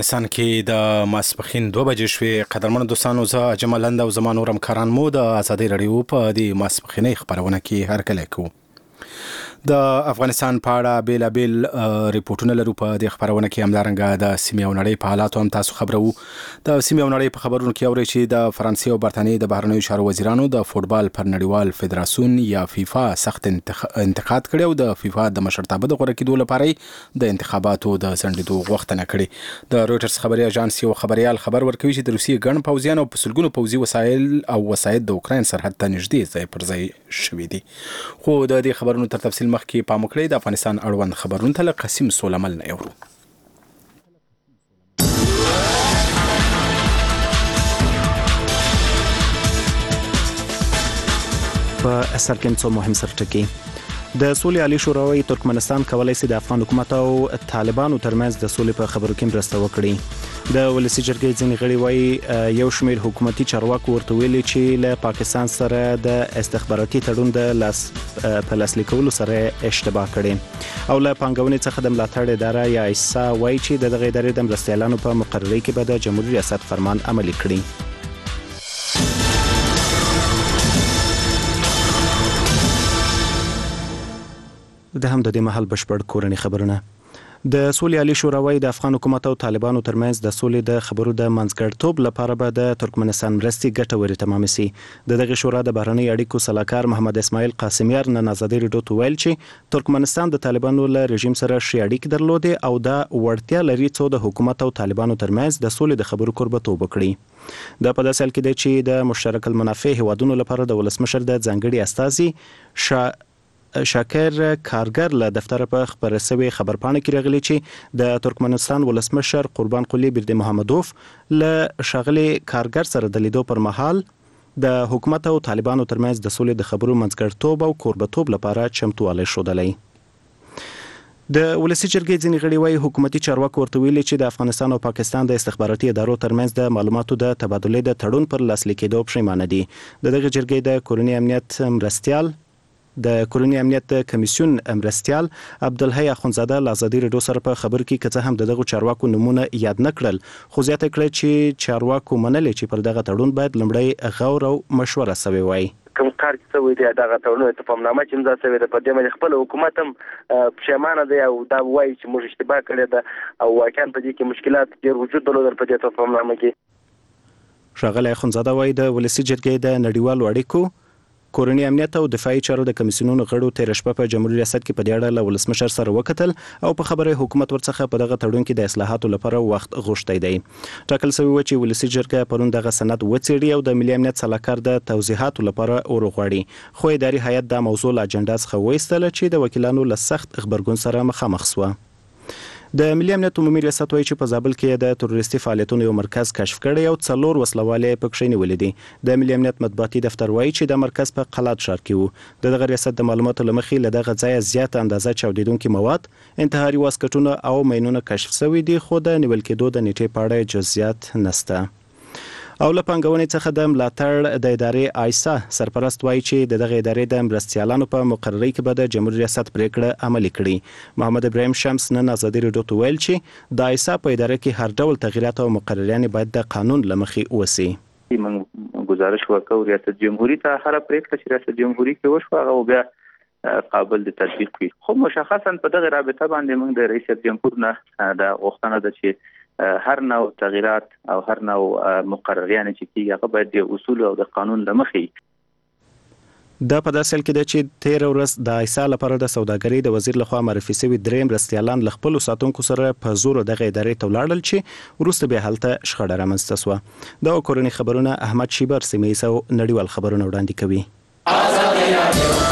افغانستان کې د ماسپښین 2 بجې شوې. قدرمنو دوستانو، زه اجمل اند او زما نور همکاران مو د ازادي رادیو په دې ماسپښینۍ خبرونه کې هرکلی کوو. د افغانستان په اړه بیلابیل ریپورټونه لرو. په دې خبرونه کې همدارنګه د سیمې او نړۍ په حالاتو هم تاسو خبرو. د سیمې او نړۍ په خبرونو کې اورئ چې د فرانسې او برتانیې د بهرنیو چارو وزیرانو د فوټبال پر نړیوال فدراسیون یا فیفا سخت انتقاد کړی او د فیفا د مشرتابه د غوره کېدو لپاره د انتخاباتو د ځنډېدو غوښتنه کړې. د رویټرز خبري اژانس یو خبريال خبر ورکوي چې د روسیې ګڼ پوځیان او په سلګونو پوځي وسایل او وسایط د اوکراین سرحد ته نږدې ځای پر ځای شوي دي. خو د دې خبرونو تر تفصیل مخکې پام وکړئ. د افغانستان اړوند خبرونه ته له قسیم سولمل نه اورو. په اثر کې څو مهم سرټکي. د سولې عالی شورا ترکمنستان کولای شي د افغان حکومت او طالبانو ترمنځ د سولې په خبرو کې مرسته وکړي. د ولسی جرګې ځینې غړي وایي یو شمېر حکومتي چارواکو ورته ویلي چې له پاکستان سره د استخباراتي تړون د په لاسلیک کولو سره اشتباه کړي او له پانګونې څخه د ملاتړ اداره یا ایسا وایي چې دغه ادارې د مرستیالانو په مقررۍ کې به د جمهوریت ریاست فرمان عملي کړي. د هم د دې محل بشپړ کورنی خبرونه. د سولې عالی شورا د افغان حکومت او طالبانو ترمنځ د سولې د خبرو د منځګړیتوب لپاره به د ترکمنستان مرستې ګټورې تمام شي. دغه شورا د بهرنی اړیکو سلاکار محمد اسماعیل قاسمیار نن ازادي رادیو ته ویل چې ترکمنستان د طالبانو له رژیم سره ښې اړیکې درلودې او دا وړتیا لري څو د حکومت او طالبانو ترمنځ د سولې د خبرو کوربتوب وکړي. دا په داسې حال کې دی چې د مشترک المنافع هیوادونو لپاره د ولسمشر د ځانګړي استازي شاکر کارګر له دفتر په خبر سوي خبرپاڼه کې راغلي چې د ترکمنستان ولسمشر قربان قلی برد محمدوف له شاغلي کارګر سره د لیدو پر مهال د حکومت او طالبانو ترمنځ د سولې د خبرو منځګړیتوب او کوربتوب لپاره چمتووالی ښودلی. د ولسی جرګې ځینې غړي وایي حکومتي چارواکو ورته ویلي چې د افغانستان او پاکستان د استخباراتي ادارو ترمنځ د معلوماتو د تبادلې د تړون پر لاسلیک کېدو پښیمانه دي. دغه جرګې د کورنی امنیت مرستیال د کورنی امنیت کمیسیون مرستیال عبدالحی اخونزاده له ازادي رادیو سره په خبر کې کڅه هم دغه چارواکو نمونه یاد نکړل، خو زیاته کړه چې چارواکو منلې چې پر دغه تړون باید لمړی غور او مشوره سوي وای. کوم کار چې سوي دی دغه تړون ته پامنامه چې امضا سوي ده په دې باندې خپل حکومت هم پښیمانه دی او دا وایي چې موږ اشتباه کړې ده او واقعا په دې کې مشکلات ډېر وجود درلودل په دې پامنامه کې. ښاغلی اخونزاده وایي د ولسی جرګې د نړیوالو اړیکو کورنی امنیت او دفاعي چارو د کمیسیونونو غړو تیر شپه په جمهوریت ریاست کې په دې اړه له ولسمشر سره وکتل او په خبره حکومت ورڅخه په دغه تړون کې د اصلاحاتو لپاره وخت غوښتی دی. ټاکل شوی و چې ولسی جرګه پرون دغه سند وڅېړي او د ملي امنیت سلاکار د توضیحاتو لپاره ورغواړي، خو اداري هیئت د موضوع له اجنډا څخه وایستله چې د وکیلانو له سخت خبرګون سره مخامخ شوه. د ملي امنیت عمومي ریاست وایي چې په زابل کې د تروریستي فعالیتونو یو مرکز کشف کړی او 4 وسلوالې پکښې نیولې دي. د ملي امنیت مطبوعاتي دفتر وایي چې د مرکز په قلات ښار کې و. دغه ریاست د معلوماتو له مخې له دغه ځایه زیاته اندازه چاودیدونکي مواد، انتحاري واسکټونه او ماینونه کشف شوي دي، خو د نیول کېدو د نیټې په اړه جزئیات نشته. او له پانګونې څخه د ملاتړ د ادارې ایسا سرپرست وایي چې دغه ادارې د مرستیالانو په مقررۍ کې به د جمهوریت ریاست پریکړه عملي کړي. محمد ابراهیم شمس نن ازادي رادیو ته ویل چې د ایسا په اداره کې هر ډول تغییرات او مقرریان باید د قانون له مخې وسی. من گزارش وکړو ریاست جمهوریت ته هر پریکړه چې ریاست جمهوریت کې وشو هغه بیا قابل د تطبیق وي. خو مشخصا په دغه رابطه باندې موږ د رئیس جمهور نه د غوښتنه ده چې هر نوع تغییرات او هر نوع مقرریان چې کیږي هغه باید د اصول او د قانون له مخې. دا په داسې حال کې ده چې 13 ورځ د ایسا لپاره د سوداګرۍ د وزیر لخوا معرفي شوي 3 مرستیالان له خپلو ساتونکو سره په زور دغه ادارې ته ولاړل چې وروسته بیا هلته شخړه رامنځته شوه. دا کورني خبرونه احمد شیبر سیمه ایسا نړیوال خبرونه وړاندې کوي.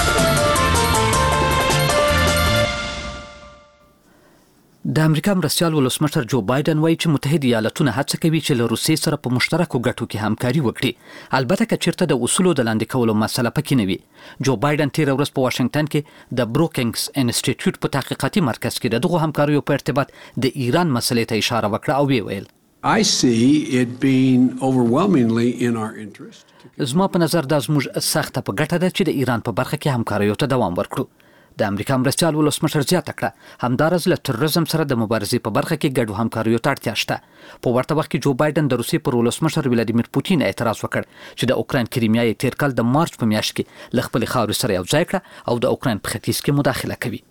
د امریکا مرستیال ولسمشر جو بایدن وایي چې متحده ایالاتونه هڅه کوي چې له روسیې سره په مشترکو ګټو کې همکاري وکړي، البته که چیرته د اصولو د لاندې کولو مسله پکې نه وي. جو بایدن تیر ورځ په واشنگټن کې د بروکینګز انسټیټیوټ په تحقیقاتي مرکز کې دغه همکاریو په ارتباط د ایران مسلې ته اشاره وکړه او ویل I see it being overwhelmingly in our interest. زما په نظر دا زموږ سخته په ګټه ده چې د ایران په برخه کې همکاریو ته دوام ورکړو. د امریکا مرستیال ولسمشر زیاته کړه همدارس له تروریزم سره د مبارزې په برخه کې ګډو همکاریو ته اړتیا شته. په ورته وخت کې جو بایدن د روسیې پر ولسمشر ولادیمیر پوتین اعتراض وکړ چې د اوکراین کریمیا یې تیر کال د مارچ په میاشت کې له خپل خاورې سره یو ځای کړه او د اوکراین په ختیځ کې مداخله کوي.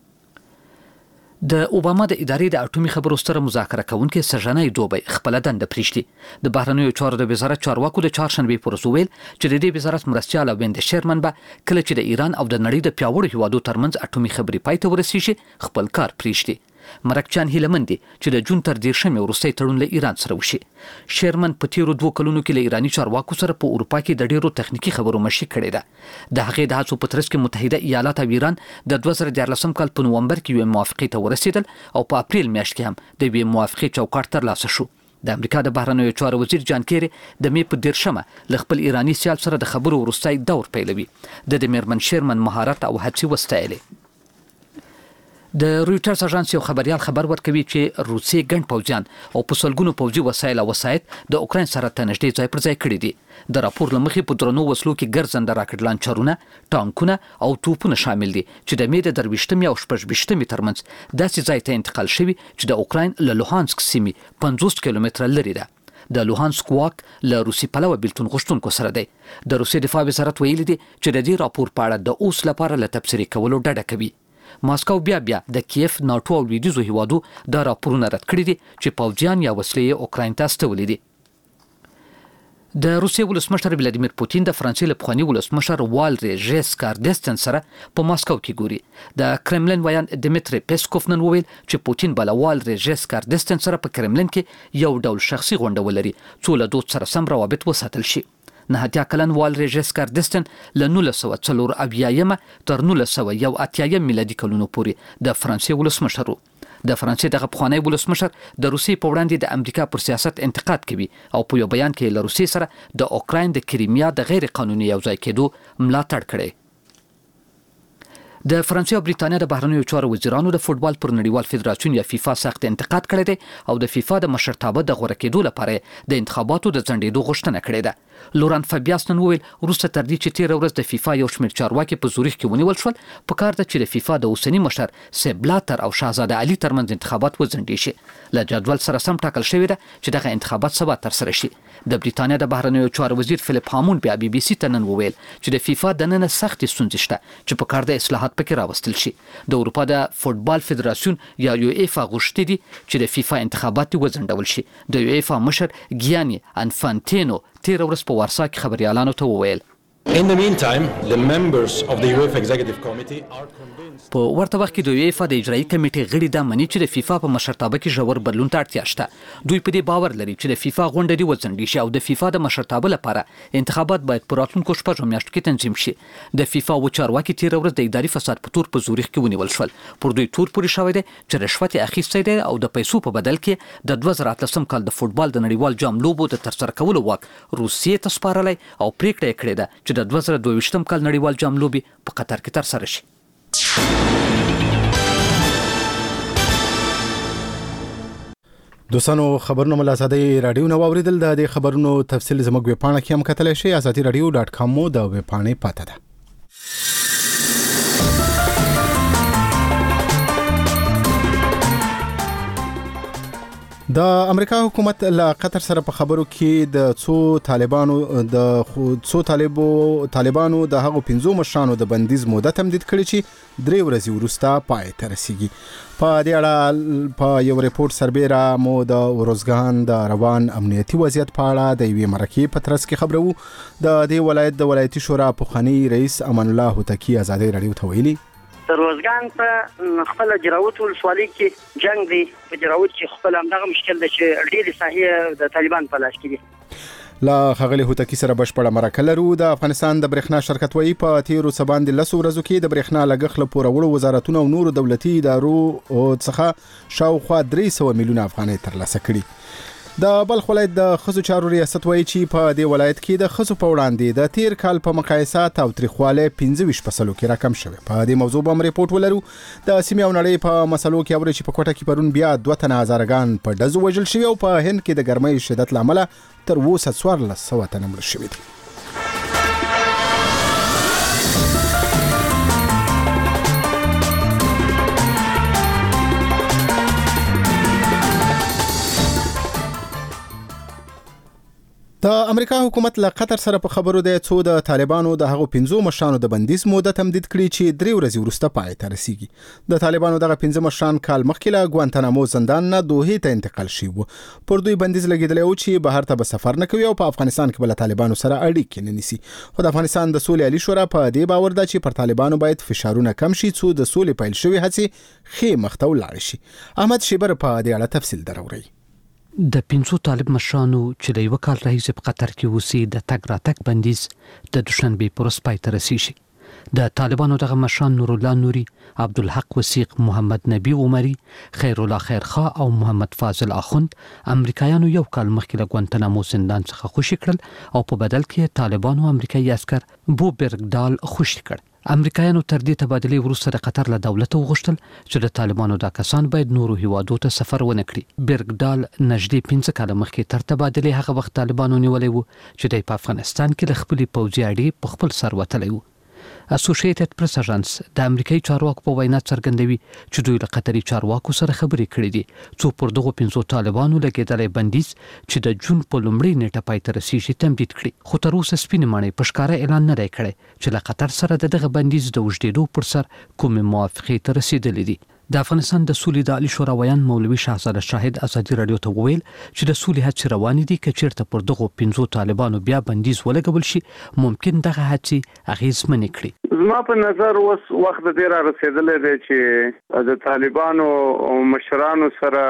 د اوباما د ادارې د اټومي خبرو ستر مذاکره کوونکي سژنای دوبی خپل دنده پریښتي. د بهرنیو چارو د وزارت چارواکو د چهارشنبه پر ورځ ویل چې د دې وزارت مرستیال ویند شیرمن به کله چې د ایران او د نړۍ د پیاوړو هیوادو ترمنځ اټومي خبرې پای ته ورسیږي خپل کار پریښتي. مرکچان هیلمن دي چې د جون تر 10 وروستي تړون له ایران سره وشي. شیرمن په تیرو 2 کلونو کې له ایرانی چارواکو سره په اروپا کې د ډیرو تخنیکی خبرو مشي کړې ده. د هغې د هڅو په ترڅ کې متحده ایالات او ایران د 2014 کال په نومبر کې یو موافقه ته ورسېدل او په اپریل میاشت کې هم د یوې موافقه چوکاټ ترلاسه شو. د امریکا د بهرنیو چارو وزیر جان کیری د می په 10 ل خپل ایرانی سیال سره د خبرو وروستي دور پیلوي. د میرمن شیرمن مهارت او هڅې وستایلې. د رويټرز اژانس یو خبريال خبر ورکوي چې روسي ګڼ پوځیان او په سلګونو پوځي وسایل او وسایط د اوکراین سره تنشدې ځای پر ځای کړی دي. د راپور لمخې په درنو وسلو کې ګرځنده راکټ لانچرونه، ټانکونه او توپونه شامل دي چې د مې د 23 او 28 ترمنځ داسې ځای ته انتقال شوي چې د اوکراین له لوهانسک سیمې 50 کیلومتره لري ده. د لوهانسک واک له روسي پلوه بیلتون غوښتونکو سره دی. د روسي دفاع وزارت ویلي دی چې د دې راپور په اړه د اوس لپاره له تبصرې کولو ډډه کوي. ماسکو بیا د کیف ناتو او لویدیزو هیوادو د راپورونه رد کړی دي چې پوځیان یا وسلې اوکراین ته استولې دي. د روسیې ولسمشر ولادیمیر پوتین د فرانسې له پخواني ولسمشر والری ژیسکار سره په ماسکو کې ګوري. د کرملین ویان دمیتری پیسکوف نن وویل چې پوتین بل والری ژیسکار سره په کرملین کې یو ډول شخصي غونډه ولري څو له دوت سره سم روابط وساتل شي. نهاتیا کلن والری ژیسکار له 1904 تر 1981 میلادي کلونو پورې د فرانسې ولسمشر و. د فرانسې دغه پخوانی ولسمشر د روسیې په وړاندې د امریکا پر سیاست انتقاد کوي او په یو بیان کې له روسیې سره د اوکراین د کریمیا د غیر قانوني یوځای کېدو ملاتړ کړي. د فرانسې او بریتانیا د بهرنیو چارو وزیرانو د فوتبال پر نړیوال فدراسیون یا فیفا سخت انتقاد کړی دی او د فیفا د مشرتابه د غوړه کېدو لپاره د انتخاباتو د ځنډېدو غوښتنه کړې ده. لوران فابیاس نن وویل وروسته تر دې چې 13 ورځ د فیفا یو شمېر چارواکي په زوریخ کې ونیول شول په کار ده چې د فیفا د اوسنی مشر سیپ بلاتر او شاهزاده علي ترمنځ انتخابات وځنډي شي. له جدول سره سم ټاکل شوی ده چې دغه انتخابات سبا تر سره شي. د بریتانیا د بهرنیو چارو وزیر فلیپ هامون بیا بي بي سي ته نن وویل چې د فیفا د نن سختي ستونزې شته چې په کار د اصلاحات پکې راوستل شي. د اروپا د فوتبال فدراسیون یا یو ایفا غوښتي دي چې د فیفا انتخابات وځنډول شي. د یو ایفا مشر ګیاني انفانتینو 13 ورځ په وارسا کې خبريالانو ته وویل. In the meantime, the members of the UEFA Executive Committee are convinced. په ورته وخت کې د UEFA د اجرایي کمیټې غړي دا مني چې د فیفا په مشرتابه کې ژور بدلون ته اړتیا شته. دوی په دې باور لري چې د فیفا غونډه دی وځنډي شي او د فیفا د مشرتابه لپاره انتخابات باید په راتلونکو شپږو میاشتو کې تنظیم شي. د فیفا و چارواکي 13 ورځ د اداري فساد په تور په زوریخ کې ونیول شول. پر دوی تور پورې شوی دی چې رشوت اخیستی دی او د پیسو په بدل کې د 2013 کال د فوتبال د نړیوال جام لوبو د ترسره کولو واک روسیې ته سپارلی او پریکړه یې کړې ده چې د 2022 کال نړیوال جام لوبي په قطر کې تر سره شي. دوستانو خبرونه مل آزادۍ رادیو نو اوریدل د خبرونو تفصیل زموږ ویب پاڼه کې هم کتلی شئ. azadiiradio.com مو د ویب پاڼې پاته ده. د امریکا حکومت له قطر سره په خبرو کې د طالبانو د هغو 15 مشرانو د بندیز موده تمدید کړي چې 3 ورځې وروسته پای ته رسیږي. په دې اړه په یو ریپورت سربیره مو د اروزګان د روان امنیتي وضعیت په اړه د یوې مرکې په ترڅ کې خبرو. د دې ولایت د ولایتي شورا پخوانی رئیس امان الله هوتکی ازادي رادیو ته ویلي روزګان په خپل جراوت ولسوالۍ کې جنگ دی. په جراوت کې خپل همدغه مشکل دی چې ډېرې ساحې د طالبان په لاس کې دي. لا خغلی هوتکی سره بشپړه مرکه لرو. د افغانستان د برېښنا شرکت وایي په تیرو سباندې 10 ورځو کې د برېښنا لګښت له پورولو وزارتونو او نورو دولتي ادارو څخه شاوخوا 300 میلیونه افغانۍ ترلاسه کړي. د بلخ ولایت د خزو چارو ریاست وایي چې په دې ولایت کې د خزو په وړاندې د تیر کال په مقایسه تاوتریخوالی 25% کې راکم شوی. په دې موضوع به ریپورت ولرو. د سیمې او نړۍ په مسلو کې اوري چې په کوټه کې پرون بیا 2 تنه هزارګان په ډزو وژل شوي او په هند کې د ګرمۍ شدت لامل تر 1400 تنه مړه شوي دي. د امریکا حکومت له قطر سره په خبرو دی څو د طالبانو د هغو 15 مشرانو د بندیز موده تمدید کړي چې 3 ورځې وروسته پای ته رسیږي. د طالبانو دغه 15 مشران کال مخکې له ګوانتانامو زندان نه دوحې ته انتقال شوي وو. پر دوی بندیز لګیدلی و چې بهر ته به سفر نه کوي او په افغانستان کې به له طالبانو سره اړیکې نه نیسي. خو د افغانستان د سولې عالی شورا په دې باور ده چې پر طالبانو باید فشارونه کم شي څو د سولې پیل شوي هڅې ښې مخته ولاړ شي. احمد شیبر په دې اړه تفصیل دروري. د 500 طالب مشرانو چې د یو کال راهیسې په قطر کې اوسي د تګ راتګ بندیز د دوشنبه پر ورځ پای ته رسیږي. د طالبانو دغه مشران نور الله نوري، عبدالحق وثیق، محمد نبی عمری، خیر الله خیرخوا او محمد فاضل اخوند امریکایانو یو کال مخکې له ګوانتانامو زندان څخه خوشي کړل او په بدل کې طالبانو امریکایي عسكر بو برګدال خوشي کړ. امریکایانو تر دې تبادلې وروسته د قطر له دولت وغوښتل چې د طالبانو دا کسان باید نورو هیوادو ته سفر ونه کړي. برګدال نږدې 15 کاله مخکې تر تبادلې هغه وخت طالبانو نیولې وو چې د افغانستان کې له خپلې پوځي اډې په خپل سر وتلی وو. اسوسییټډ پریس اژانس د امریکایي چارواکو په وینا څرګندوي چې دوی له قطري چارواکو سره خبرې کړې دي څو پر دغه 500 طالبانو لګیدلی بندیز چې د جون په لومړۍ نیټه پای ته رسیږي تمدید کړي. خو تر اوسه سپینې ماڼۍ په ښکاره اعلان نه دی کړی چې له قطر سره دغه بندیز د اوږدېدو پر سر کومې موافقې ته رسیدلې دي. د افغانستان د سولې د عالی شورا ویان مولوي شهزاده شاهد ازادي رادیو ته وویل چې د سولې هڅې روانې دي که چیرته پر دغه 500 طالبانو بیا بندیز ولګول شي ممکن دغه هڅې اغیزمنې کړي. زما په نظر اوس وخت ډیر رسیدلی دی چې د طالبانو مشرانو سره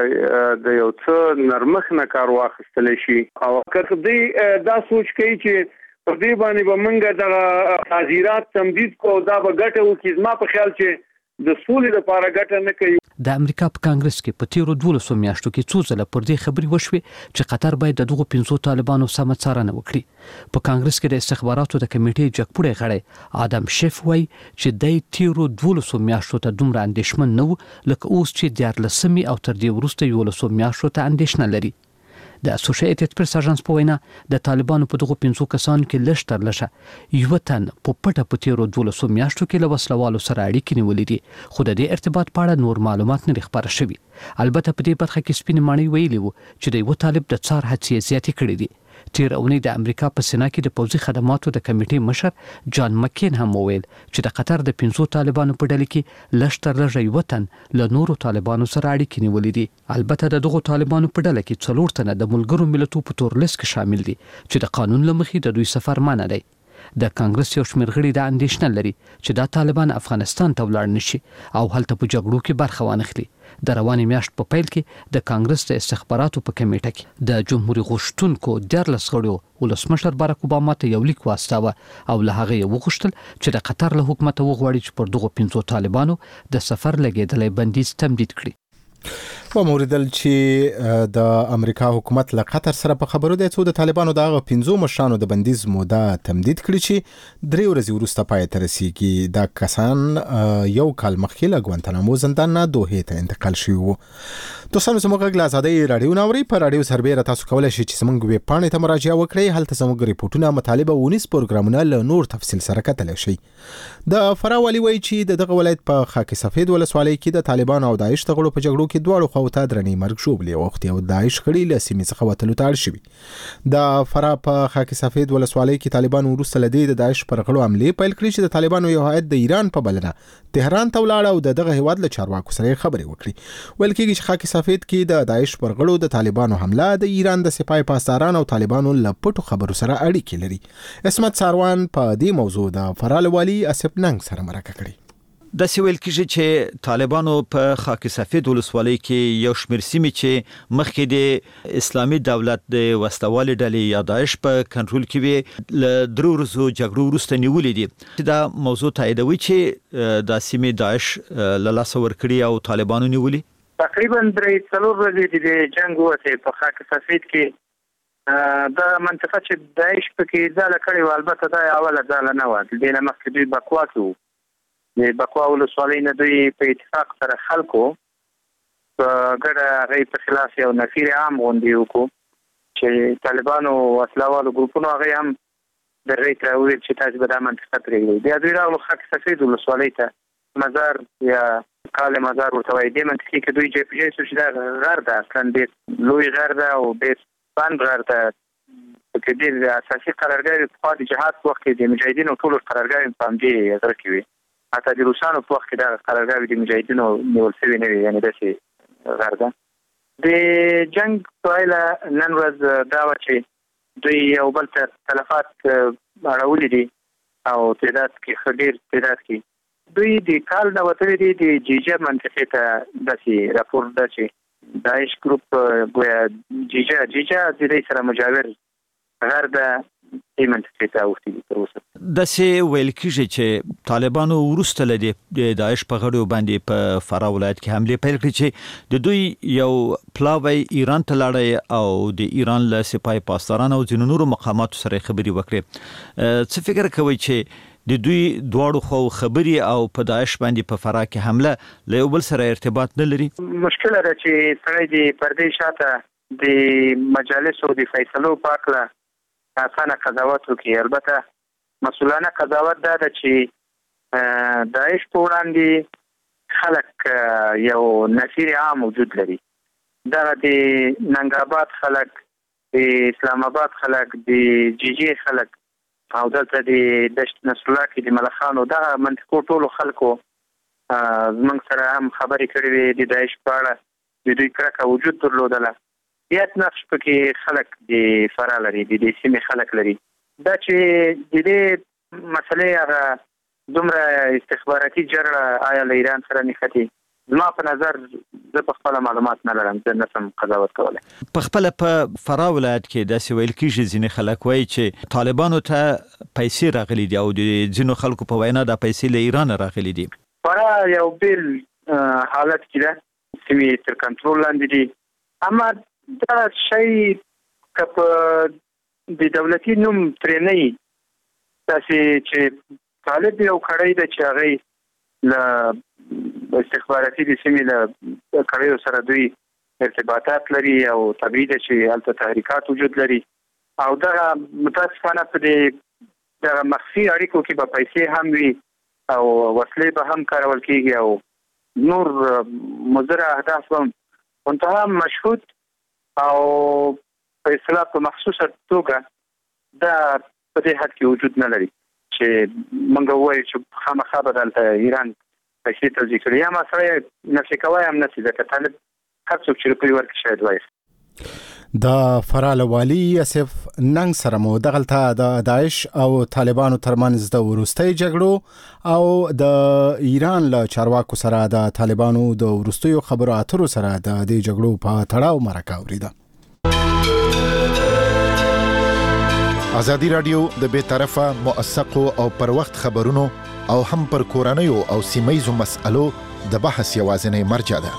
د یو څه نرمښت نه کار واخیستل شي او که دوی دا سوچ کوي چې په دې باندې به موږ دغه تعزیرات تمدید کوو دا به ګټه وکړي. زما په خیال چې د سولې لپاره ګټه نه کوي. د امریکا په کانګرس کې په تیرو 12 میاشتو کې څو ځله پر دې خبرې وشوې چې قطر باید دغه 500 طالبانو سمه څارنه وکړي. په کانګرس کې د استخباراتو د کمیټې جګپوړی غړی آدم شیف وایي چې د تیرو 12 میاشتو ته دومره اندېښمن نه و لکه اوس چې 14 او تر دې وروسته 11 میاشتو ته اندېښنه لري. د اسوسییټډ پریس اژانس په وینا د طالبانو په دغه 500 کسانو کې لږ تر لږه یو تن په پټه په تیرو 12 میاشتو کې له وسلوالو سره اړیکې نیولې دي خو د دې ارتباط په اړه نور معلومات نه خبره شوي. البته په دې برخه کې سپینې ماڼۍ ویلي وو چې د یو طالب د څار هڅې زیاتې کړې دي. تیر اونۍ د امریکا په سنا کې د پوځي خدماتو د کمیټې مشر جان مکین هم وویل چې د قطر د 500 طالبانو په ډله کې لږ تر لږه یو تن له نورو طالبانو سره اړیکې نیولې دي. البته د دغو طالبانو په ډله کې 4 تنه د ملګرو ملتونو په تور لیست کې شامل دي چې د قانون له مخې د دوی سفر منع دی. د کانګرس یو شمېر غړي د اندېښنه لري چې دا طالبان افغانستان ته ولاړ نشي او هلته په جګړو کې برخه وانخلي. د روانې میاشت په پیل کې د کانګرس د استخباراتو په کمیټه کې د جمهوریت غوښتونکو 14 غړو ولسمشر باراک اوباما ته یو لیک واستاوه او له هغه یې وغوښتل چې د قطر له حکومت وغواړي چې پر دغه 500 طالبانو د سفر لګیدلی بندیز تمدید کړي. و موریدل چې د امریکا حکومت له قطر سره په خبرو دی څو د طالبانو دغه 15 مشرانو د بندیز موده تمدید کړي چې 3 ورځې وروسته پای ته رسیږي. دا کسان یو کال مخکې له ګوانتانامو زندان نه دوحې ته انتقال شوي وو. دوستانو زموږ غږ له ازادۍ راډیو نه اورئ. په راډیو سربیره تاسو کولی شئ چې زموږ ویب پاڼې ته مراجعه وکړئ. هلته زموږ ریپورټونه، مطالب او ونیز پروګرامونه له نور تفصیل سره کتلی شئ. د فراه والي وایي چې دغه ولایت په خاک سفید ولسوالۍ کې د طالبانو او داعش د غړو په جګړو کې دواړو خواو ته درنې مرګ ژوبلې اوښتې او داعش غړي له سیمې څخه وتلو ته اړ شوي. د فراه په خاک سفید ولسوالۍ کې طالبانو وروسته له دې د داعش پر غړو حملې پیل کړې چې د طالبانو یو هیات د ایران په بلنه تهران ته ولاړ او دغه هیواد له چارواکو سره خبرې وکړي. ویل کېږي چې خاک سفید کې د داعش پر غړو د طالبانو حمله د ایران د سپاه پاسداران او طالبانو له پټو خبرو سره اړیکې لري. اسمت ساروان په دې موضوع د فراه والي اسف ننګ سره مرکه کړې. د سویل کې چې طالبانو په خاک سفید ولسوالۍ کې یو شمېر سیمې چې مخکې د اسلامي دولت د وسلوالې ډلې یا داعش په کنټرول کې وي له 3 ورځو جګړو وروسته نیولې دي. دا موضوع تاییدوي چې د سیمې داعش له لاسه ورکړي او طالبانو نیولې. تقریبا 3-4 ورځې د جنگ وته په خاک سفید کې دا منطقه چې داعش پکې ځاله کړې و. البته دا اوله ځاله نه و، د نه مخکې دوی بکوا کې و. د بکوا ولسوالۍ نه دوی په اتفاق سره خلکو په ګډه هغې په خلاف یو نفیر عام غونډې وکړو چې طالبانو وسلوالو ګروپونو هغې هم د هغې ته وویل چې تاسو به دا منطقه پرېږدئ. بیا دوی راغلو خاک سفید ولسوالۍ ته مزار یا کال مزار ورته وایي. دې منطقې کې دوی جای شو چې دا غر ده، اصلا ډېر لوی غر ده او ډېر بند غر ده. کې د اساسي قرارګاه په خوا د جهاد په وخت کې د مجاهدینو ټول قرارګاه په همدې ځای کې وي. حتی د روسانو په وخت کې دا قرارګاه د مجاهدینو نیول شوی نه وي، یعنی داسې غرده. د جنگ په اړه نن ورځ دا و چې دوی یو بل ته تلفات اړولي دي او تعداد کې ډېر تعداد کې دوی د کال نه وتلي دي د جیجه منطقې ته داسې راپور ده چې داعش ګروپ ګویا جیجه د دې سره مجاور غر ده دې منطقې ته اوښتي دي تر اوسه. داسې ویل کېږي چې طالبانو وروسته له د داعش په غړو باندې په فراه ولایت کې حمله پیل کړې چې د دوی یو پلاوی ایران ته لاړی او د ایران له سپاه پاسدارانو او ځینو نورو مقاماتو سره خبرې وکړې. څه فکر کوئ چې د دوی دواړو خو خبرې او په داعش باندې په فراه کې حمله له یو بل سره ارتباط نه لري؟ مشکل ده چې سړی د پردې شاته د مجالسو د فیصلو په اړه اسانه قضاوت وکړي. البته مسؤلانه قضاوت دا ده چې داعش په وړاندې خلک یو نفیر عام وجود لري. دا د ننګ آباد خلک، د اسلام آباد خلک، د جیجی خلک او دلته د دشت نصرالله کې د ملخانو دغه منطقو ټولو خلکو زموږ سره هم خبرې کړې وې د داعش په اړه. د دوی کرکه وجود درلودله. زیات نقش پکې خلک د فراه لري، د دې سیمې خلک لري. دا چې د دې مسلې هغه دومره استخباراتي جرړه آیا له ایران سره نښتي، زما په نظر زه په خپل معلومات نه لرم، زه نشم قضاوت کولی. په خپل په فراه ولایت کې داسې ویل کېږي ځینې خلک وایي چې طالبانو ته پیسې راغلي دي او د ځینو خلکو په وینا دا پیسې له ایران راغلي دي. فراه یو بل حالت کې ده، سیمې تر کنټرول لاندې دي. اما دا شی که په د دولتي نوم ترې نه وي، داسې چې طالب یو کړی ده چې هغې له استخباراتي د سیمې له کړیو سره دوی ارتباطات لري او طبیعي ده چې هلته تحریکات وجود لري او دغه متاسفانه په دغه مخفي اړیکو کې به پیسې هم وي او وسلې به هم کارول کېږي او نور مضر اهداف هم منتها مشهود او په اصطلاح په مخصوصه توګه دا په دې حد کې وجود نه لري چې موږ ووایو چې خامخا به دلته ایران پیسې توزیع کړي. یا ما سره نفي کوی هم نشي، ځکه طالب هر څوک چې روپۍ ورکړي شاید وایي. د فراه له والي اسف ننګ سره مو دغلته د داعش او طالبانو ترمنځ د وروستۍ جګړو او د ایران له چارواکو سره د طالبانو د وروستیو خبرو اترو سره د دې جګړو په تړاو مرکه اوریده. ازادي رادیو د بې طرفه موثقو او پر وخت خبرونو او هم پر کورنیو او سیمایزو مسألو د بحث یوازینی مرجع ده.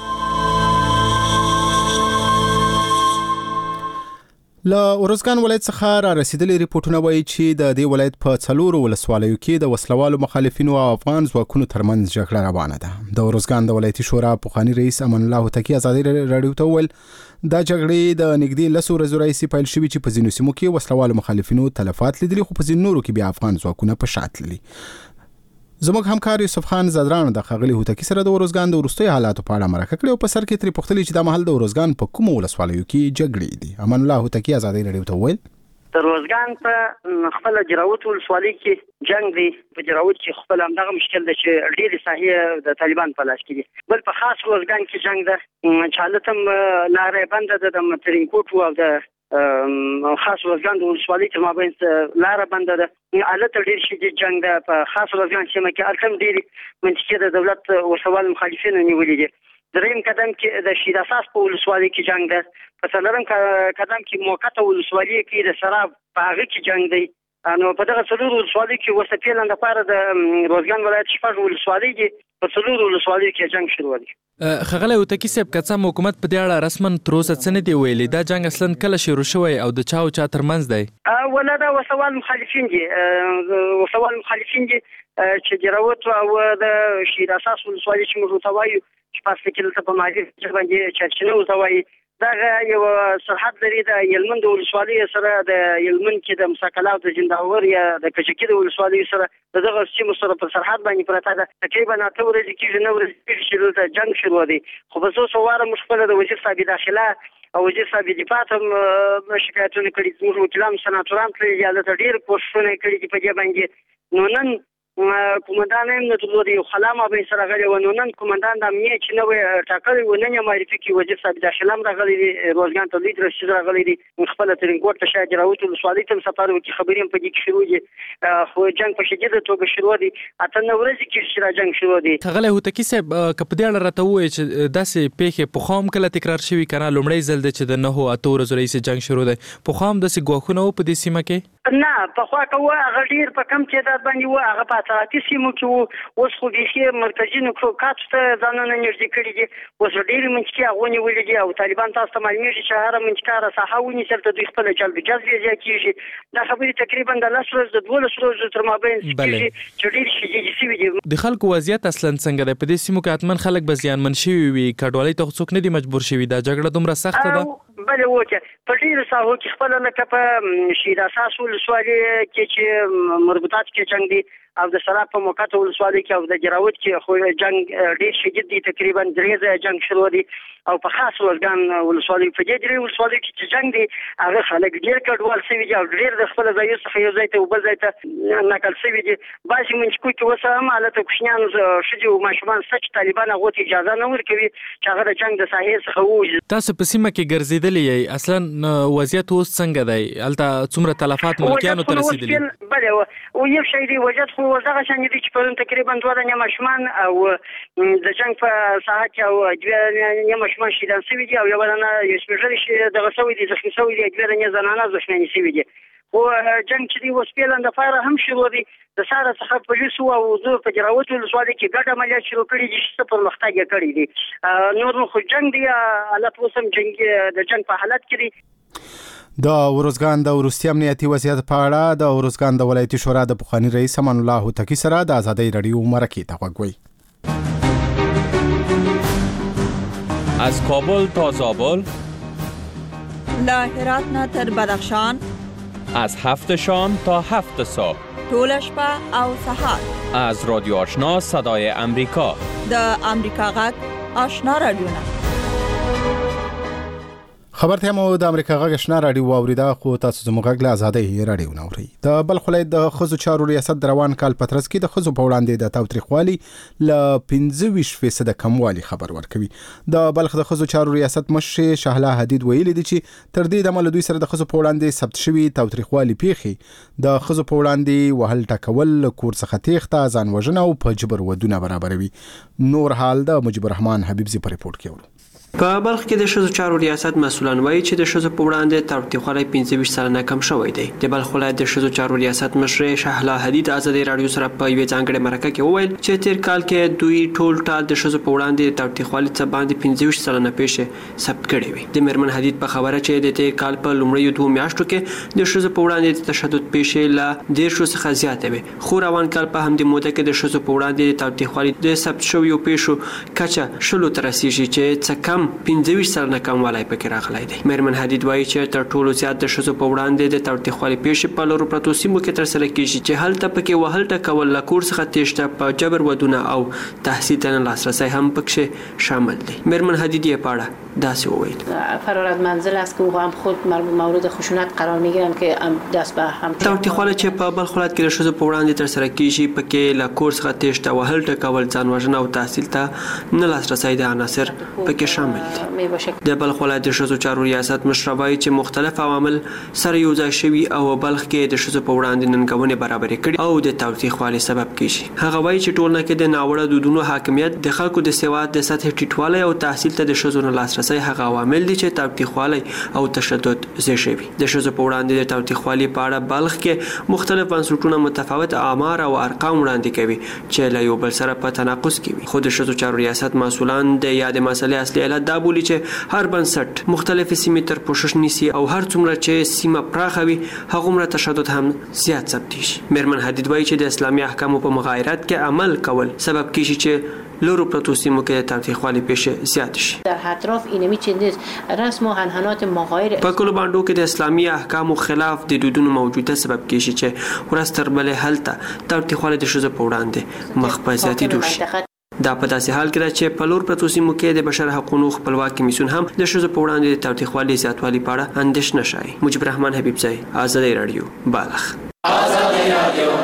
له ارزګان ولایت څخه را رسیدلي ریپورتونه وایي چې د دې ولایت په 4 ولسوالیو کې د وسلوالو مخالفینو او افغان ځواکونو ترمنځ جګړه روانه ده. د ارزګان د ولایتي شورا پخوانی رئیس امان الله هوتکی ازادي رادیو ته وویل دا جګړې د نږدې 10 ورځو راهیسې پیل شوې چې په ځینو سیمو کې وسلوالو مخالفینو تلفات لیدلي، خو په ځینو نورو کې بیا افغان ځواکونه په شا تللي. زموږ همکار یوسف خان زدران د ښاغلي هوتکی سره د ارزګان د وروستیو حالاتو په اړه مرکه کړې او په سر کې ترې پوښتلي چې دا مهال د ارزګان په کومو ولسوالیو کې جګړې دي. امان الله هوتکی ازادي رادیو ته وویل د ارزګان په خپل جراوت ولسوالۍ کې جنگ دی. په جراوت کې خپل همدغه مشکل ده چې ډېرې ساحې د طالبان په لاس کې دي. بل په خاص ارزګان کې جنگ ده چې هلته هم لارې بنده ده، د ترینکوټ او د خاص ارزګان د ولسوالۍ تر مابین لاره بنده ده. هلته ډېر شدید جنگ ده. په خاص ارزګان سیمه کې هلته هم ډېرې منطقې د دولت وسوال مخالفینو نیولي دي. دریم قدم کې د شیر اساس په ولسوالۍ کې جنگ ده. په څلورم قدم کې موقته ولسوالۍ کې د سراب په هغه کې جنگ دی. نو په دغه څلور ولسوالۍ کې وسپیلن لپاره د ارزګان ولایت شپږ ولسوالۍ دي، په څلور ولسوالیو کې جنگ شروع دی. ښاغلی هوتکی صاحب، که څه حکومت په دې اړه رسما تر اوسه څه نه دی ویلي؟ دا جنګ اصلا کله شروع شوی او د چا او چا ترمنځ دی؟ ولا دا وسوال مخالفین دي، وسوال مخالفین دي چې جراوت او د شیر اساس ولسوالۍ چې موږ ورته وایو چې په اصل کې دلته په ماجر باندې چرچنه ورته وایي. دغه یو سرحد لري د یلمن د ولسوالۍ سره، د یلمن کې د مساکلا او د زنداور یا د کجکي د ولسوالۍ سره دغه سیمو سره په سرحد باندې پراته ده. تقریبا 8 ورځې کېږي 9 ورځې چې دلته جنگ شروع دی. خو په څو واره موږ خپل د وزیر صاحب داخله وزیر صاحب دفاع ته شکایتونه کړي، زموږ وکیلان سناتوران ته یاله ډیر کوښښونه کړي چې په دې باندې نو نن کومندان هم نه درلود، یو خلامه به سره غلي و. نو نن کومندان د امنیت چې نو ټاکلي و نن یې معرفي کی وزیر صاحب داخله هم راغلي دي، روزګان ته لید رسید راغلي دي، خپل ترنګوټ ته شاید راوته ولسوالۍ ته سفر وکړي، خبرې هم په دې کې شروع دي، خو جنگ په شدید توګه شروع دي، اته نو ورځې کې چې را جنگ شروع دي. خغله هوتکی صاحب کپدې اړه راته وایي چې داسې پیښې په خام کله تکرار شوي کنه لومړی ځل چې د 9 اتو ورځې رئیس جنگ شروع دی، په خام داسې ګواښونه په دې سیمه کې نه په خوا کوه هغه ډیر په کم تعداد باندې و، هغه په اطلاعاتي سیمو کې و، اوس خو بیخي مرکزي نقاط ته ځانونه نږدې کړي دي، اوس ډېرې منطقې هغه ونیولې دي او طالبان تاسو ته معلومېږي چې هره منطقه هره ساحه ونیسل ته دوی خپله جلب جذب یې زیاتېږي. دا خبرې تقریبا د 10 ورځو د 12 ورځو تر مابین کېږي چې ډېرې شدیدې شوي دي. د خلکو وضعیت اصلا څنګه دی په دې سیمو کې؟ حتما خلک به زیانمن شوي وي، کډوالۍ ته څوک نه دي مجبور شوي، دا جګړه دومره سخته ده؟ بله وکړه په ډېرو ساحو کې خپله لکه په شهید اساس ولسوالۍ کې چې مربوطات کې جنګ دي او د سراب په موقته ولسوالۍ کې او د جراوت کې خو جنگ ډېر شدید دي، تقریبا 3 ځایه جنگ شروع دي او په خاص روزګان ولسوالۍ په دې 3 ولسوالۍ کې چې جنگ دي هغه خلک ډېر کډوال شوي دي او ډېر د خپل ځای څخه یو ځای ته او بل ځای ته نقل شوي دي. بعضې منطقو کې اوس هم هلته کوچنیان ښځې او ماشومان شته چې طالبان هغو ته اجازه نه ورکوي چې هغه د جنگ د ساحې څخه ووځي. تاسو په سیمه کې ګرځېدلي یې، اصلا وضعیت اوس څنګه دی؟ هلته څومره تلفات ملکیانو ته رسېدلي؟ بله او یو شی دی وضعیت خو دغه شان دي چې پرون تقریبا 2 ماشومان او د جنگ په ساحه کې او 2 ماشومان شهیدان شوي دي او یو نه یو سپېشل دغه شوي دي زخمي شوي دي، 2 زنانه زخمي شوي دي. خو جنگ چې دی اوس پیلن د فایره هم شروع دي، د ساره څخه پولیسو او زه په جراوت ولسوالۍ کې ګډ عملیات شروع کړي دي چې پرمختګ یې کړی دي. نور نو خو جنگ دی حالت اوس هم د جنگ په حالت کې دي. د ورزګان د وروستي امنیتي وضعیت په اړه د ورزګان د ولایتي شورا د پخوانی رئیس امان الله هوتکی سره د ازادۍ رادیو مرکې ته غوږ وی. از کابل تا زابل، له هرات نه تر بدخشان، از 7 شام تا 7 صبح، طول شپه او سحر، از رادیو آشنا صدای امریکا، د امریکا غږ آشنا رادیو. خبرته مو د امریکا غږ آشنا رادیو اوریدا، خو تاسو زموږ غږ له ازادۍ رادیو نه اورئ. د بلخ ولایت د خزو چارو ریاست روان کال پترس کې د خزو په وړاندې د تاوتریخوالي ل 25% کموالی خبر ورکوي. د بلخ د خزو چارو ریاست مشر شهلا حدید ویلي دي چې تر دې د عمل دوی سره د خزو په وړاندې ثبت شوی تاوتریخوالي پیښې د خزو په وړاندې وهل ټکول، کور څخه تېښته، ځان وژنه او په جبر ودونه برابروي. نور حال د مجيب الرحمن حبيبزي په ریپورت کې ورو. په بلخ کې د شذو چارو ریاست مسولان وایي چې د شذو په وړاندې تاوتریخوالی 25% کم شوی دی. د بلخ ولایت د شذو چارو ریاست مشر شهلا حدید ازادي رادیو سره په یوه ځانګړې مرکه کې وویل چې تیر کال کې دوی ټول د شذو په وړاندې تاوتریخوالی څخه باندې 25% پیښې ثبت کړې وي. د میرمن حدید په خبره چې د تیر کال په لومړیو 2 میاشتو کې د شذو په وړاندې د تشدد پیښې لا 10 څخه زیاتې وي، خو روان کال په همدې موده کې د شذو په وړاندې تاوتریخوالی د ثبت شویو پیښو کچه شلو تر رسیږي چې څه کم 25% کموالی پکې راغلی دی. میرمن حدید وایي چې تر ټولو زیات د ښځو په وړاندې د تاوتریخوالي پیښې په لرو پرتو سیمو کې ترسره کیږي چې هلته پکې وهل ټکول، له کور څخه تېښته، په جبر ودونه او تحصیل ته لاسرسی هم پکې شامل دی. میرمن حدید یې په اړه داسې وویل: فرار از منزل است که هم خود مورد خشونت قرار میگیرن که دست به هم. تاوتریخوالی چې په بلخ ولایت کې د ښځو په وړاندې ترسره کیږي پکې له کور څخه تېښته، وهل ټکول، ځان وژنه او تحصیل ته نه لاسرسی د عناصر پکې شامل دي. د بلخ ولایت د ښځو چارو ریاست مشر وایي چې مختلف عوامل سره یو ځای شوي او بلخ کې د ښځو په وړاندې ننګونې برابرې کړي او د تاوتریخوالي سبب کیږي. هغه وایي چې ټولنه کې د ناوړه دودونو حاکمیت، د خلکو د سواد د سطح ټیټوالی او تحصیل ته د ښځو نه لاسرسی هغه عوامل دي چې تاوتریخوالی او تشدد زیږوي. د ښځو په وړاندې د تاوتریخوالي په اړه بلخ کې مختلف بنسټونه متفاوت آمار او ارقام وړاندې کوي چې له یو بل سره په تناقض کې وي. خو د ښځو چارو ریاست مسؤلان د یادې مسلې اصلي علت دا بولي چې هر بنسټ مختلف سیمې تر پوښښ نیسي او هر څومره چې سیمه پراخه وي هغومره تشدد هم زیات ثبتېږي. میرمن حدید وایي چې د اسلامي احکامو په مغایرت کې عمل کول سبب کیږي چې لورو پرتو سیمو کې د تاوتریخوالي پیښې زیات شي. در اطراف اینمی چیز رسم و عنعنات مغایر په کلو باندو کې د اسلامي احکامو خلاف د دودونو موجوده سبب کیږي چې ورځ تر بلې هلته تاوتریخوالي د ښځو په وړاندې مخ په زیاتېدو شي. دا په داسې حال کې ده چې په لور پرتو سیمو کې د بشر حقوقو خپلواک کمیسیون هم د ښځو په وړاندې د تاوتریخوالي زیاتوالي په اړه اندېښنه ښیي. مجيب الرحمن حبیبزی، آزادی رادیو، بالغ. آزادی رادیو.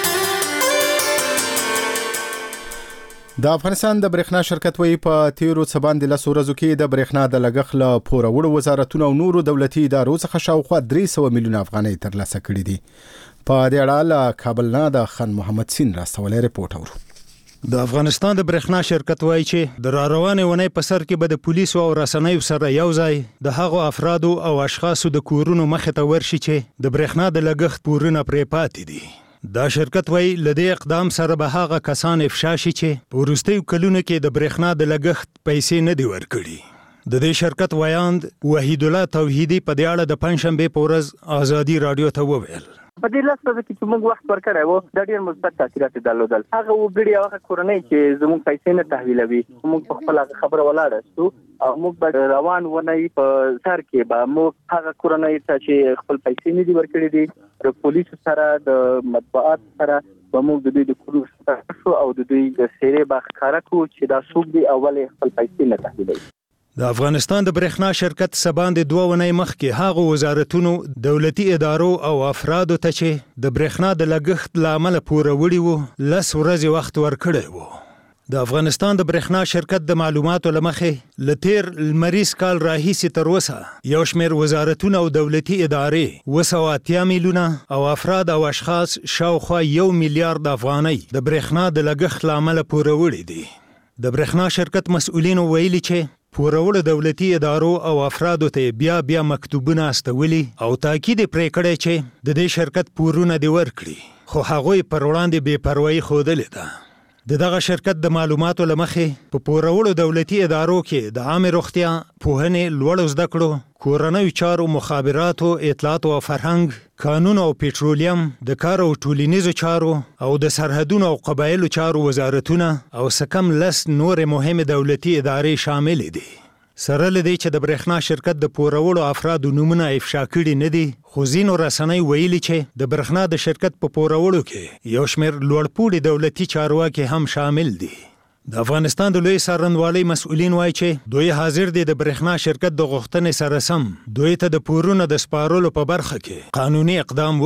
د افغانستان د برېښنا شرکت وایي په تیرو څه باندې 10 ورځو کې د برېښنا د لګښت له پوروړو وزارتونو او نورو دولتي ادارو څخه شاوخوا 300 میلیونه افغانۍ ترلاسه کړي دي. په دې اړه له کابل نه د خان محمد سین راستولې ریپورت اورو. د افغانستان د برېښنا شرکت وایي چې د راروانې ونې په سر کې به د پولیسو او رسنیو سره یو ځای د هغو افرادو او اشخاصو د کورونو مخې ته ورشي چې د برېښنا د لګښت پورونه پرې پاتې دي. دا شرکت وایي لدې اقدام سره به هغه کسان افشا شي چې په وروستیو کلونو کې د برېښنا د لګښت پیسې نه دي ورکړي. د دې شرکت ویاند وحید الله توحیدی په دې اړه د پنځشنبه په ورځ آزادی رادیو ته وویل. په دې لاس په کې موږ وخت ورکړی وو د ډېر مثبت تاثیرات درلودل. هغه وګړي هغه کورنۍ چې زموږ پیسې نه تحویلوي موږ په خپل خبره ولاړ شو او موږ به روان ونی په سر کې به موږ هغه کورنۍ ته چې خپل پیسې نه دي ورکړي دي د پولیسو سره د مطبوعات سره به موږ د دوی د کورونو سره شو او د دوی د سیرې بخښاره کو چې دا څوک دي او ولې خپل پیسې نه تحویلوي. د افغانستان د برېښنا شرکت سباندې 2 ونې مخکې هغه وزارتونو دولتي ادارو او افرادو ته چې د برېښنا د لګښت لامل پوروړي وو 10 ورځې وخت ورکړی وو. د افغانستان د برېښنا شرکت د معلوماتو لمخې لتیر لمریز کال راهیسې تر اوسه یو شمېر وزارتونه او دولتي ادارې 280 میلیونه او افراد او اشخاص شاوخوا 1 میلیارډ افغانۍ د برېښنا د لګښت لامل پوروړي دي. د برېښنا شرکت مسؤلینو ویلي چې پوروړو دولتي ادارو او افرادو ته بیا مکتوبونه استولي او تاکید پرې کړی چې د دې شرکت پورونه دی ورکړي، خو هغوی پر وړاندې بې پروايي ښودلې ده. دغه شرکت د معلوماتو لمخې په پوروړو دولتي ادارو کې د عامه روغتیا، پوهنې، لوړو زده کړو، کورنیو چارو، مخابراتو، اطلاعات او فرهنګ، قانون او پېټرولیم، د کار او ټولنیزو چارو او د سرحدونو او قبایلو چارو وزارتونه او سکم لس نور مهمه دولتي ادارې شامل دي. سره لدی چې د برېښنا شرکت د پوروړو افرادو نومونه افشا کړي نه دي، خو ځینو رسنۍ ویلي چې د برېښنا د شرکت په پوروړو کې یو شمېر لوړپوړي دولتي چارواکي هم شامل دي. د افغانستان د لوی څارنوالۍ مسؤلین وایي چې دوی حاضر دي د برېښنا شرکت د غوښتنې سره سم دوی ته د پورونو د سپارلو په برخه کې قانوني اقدام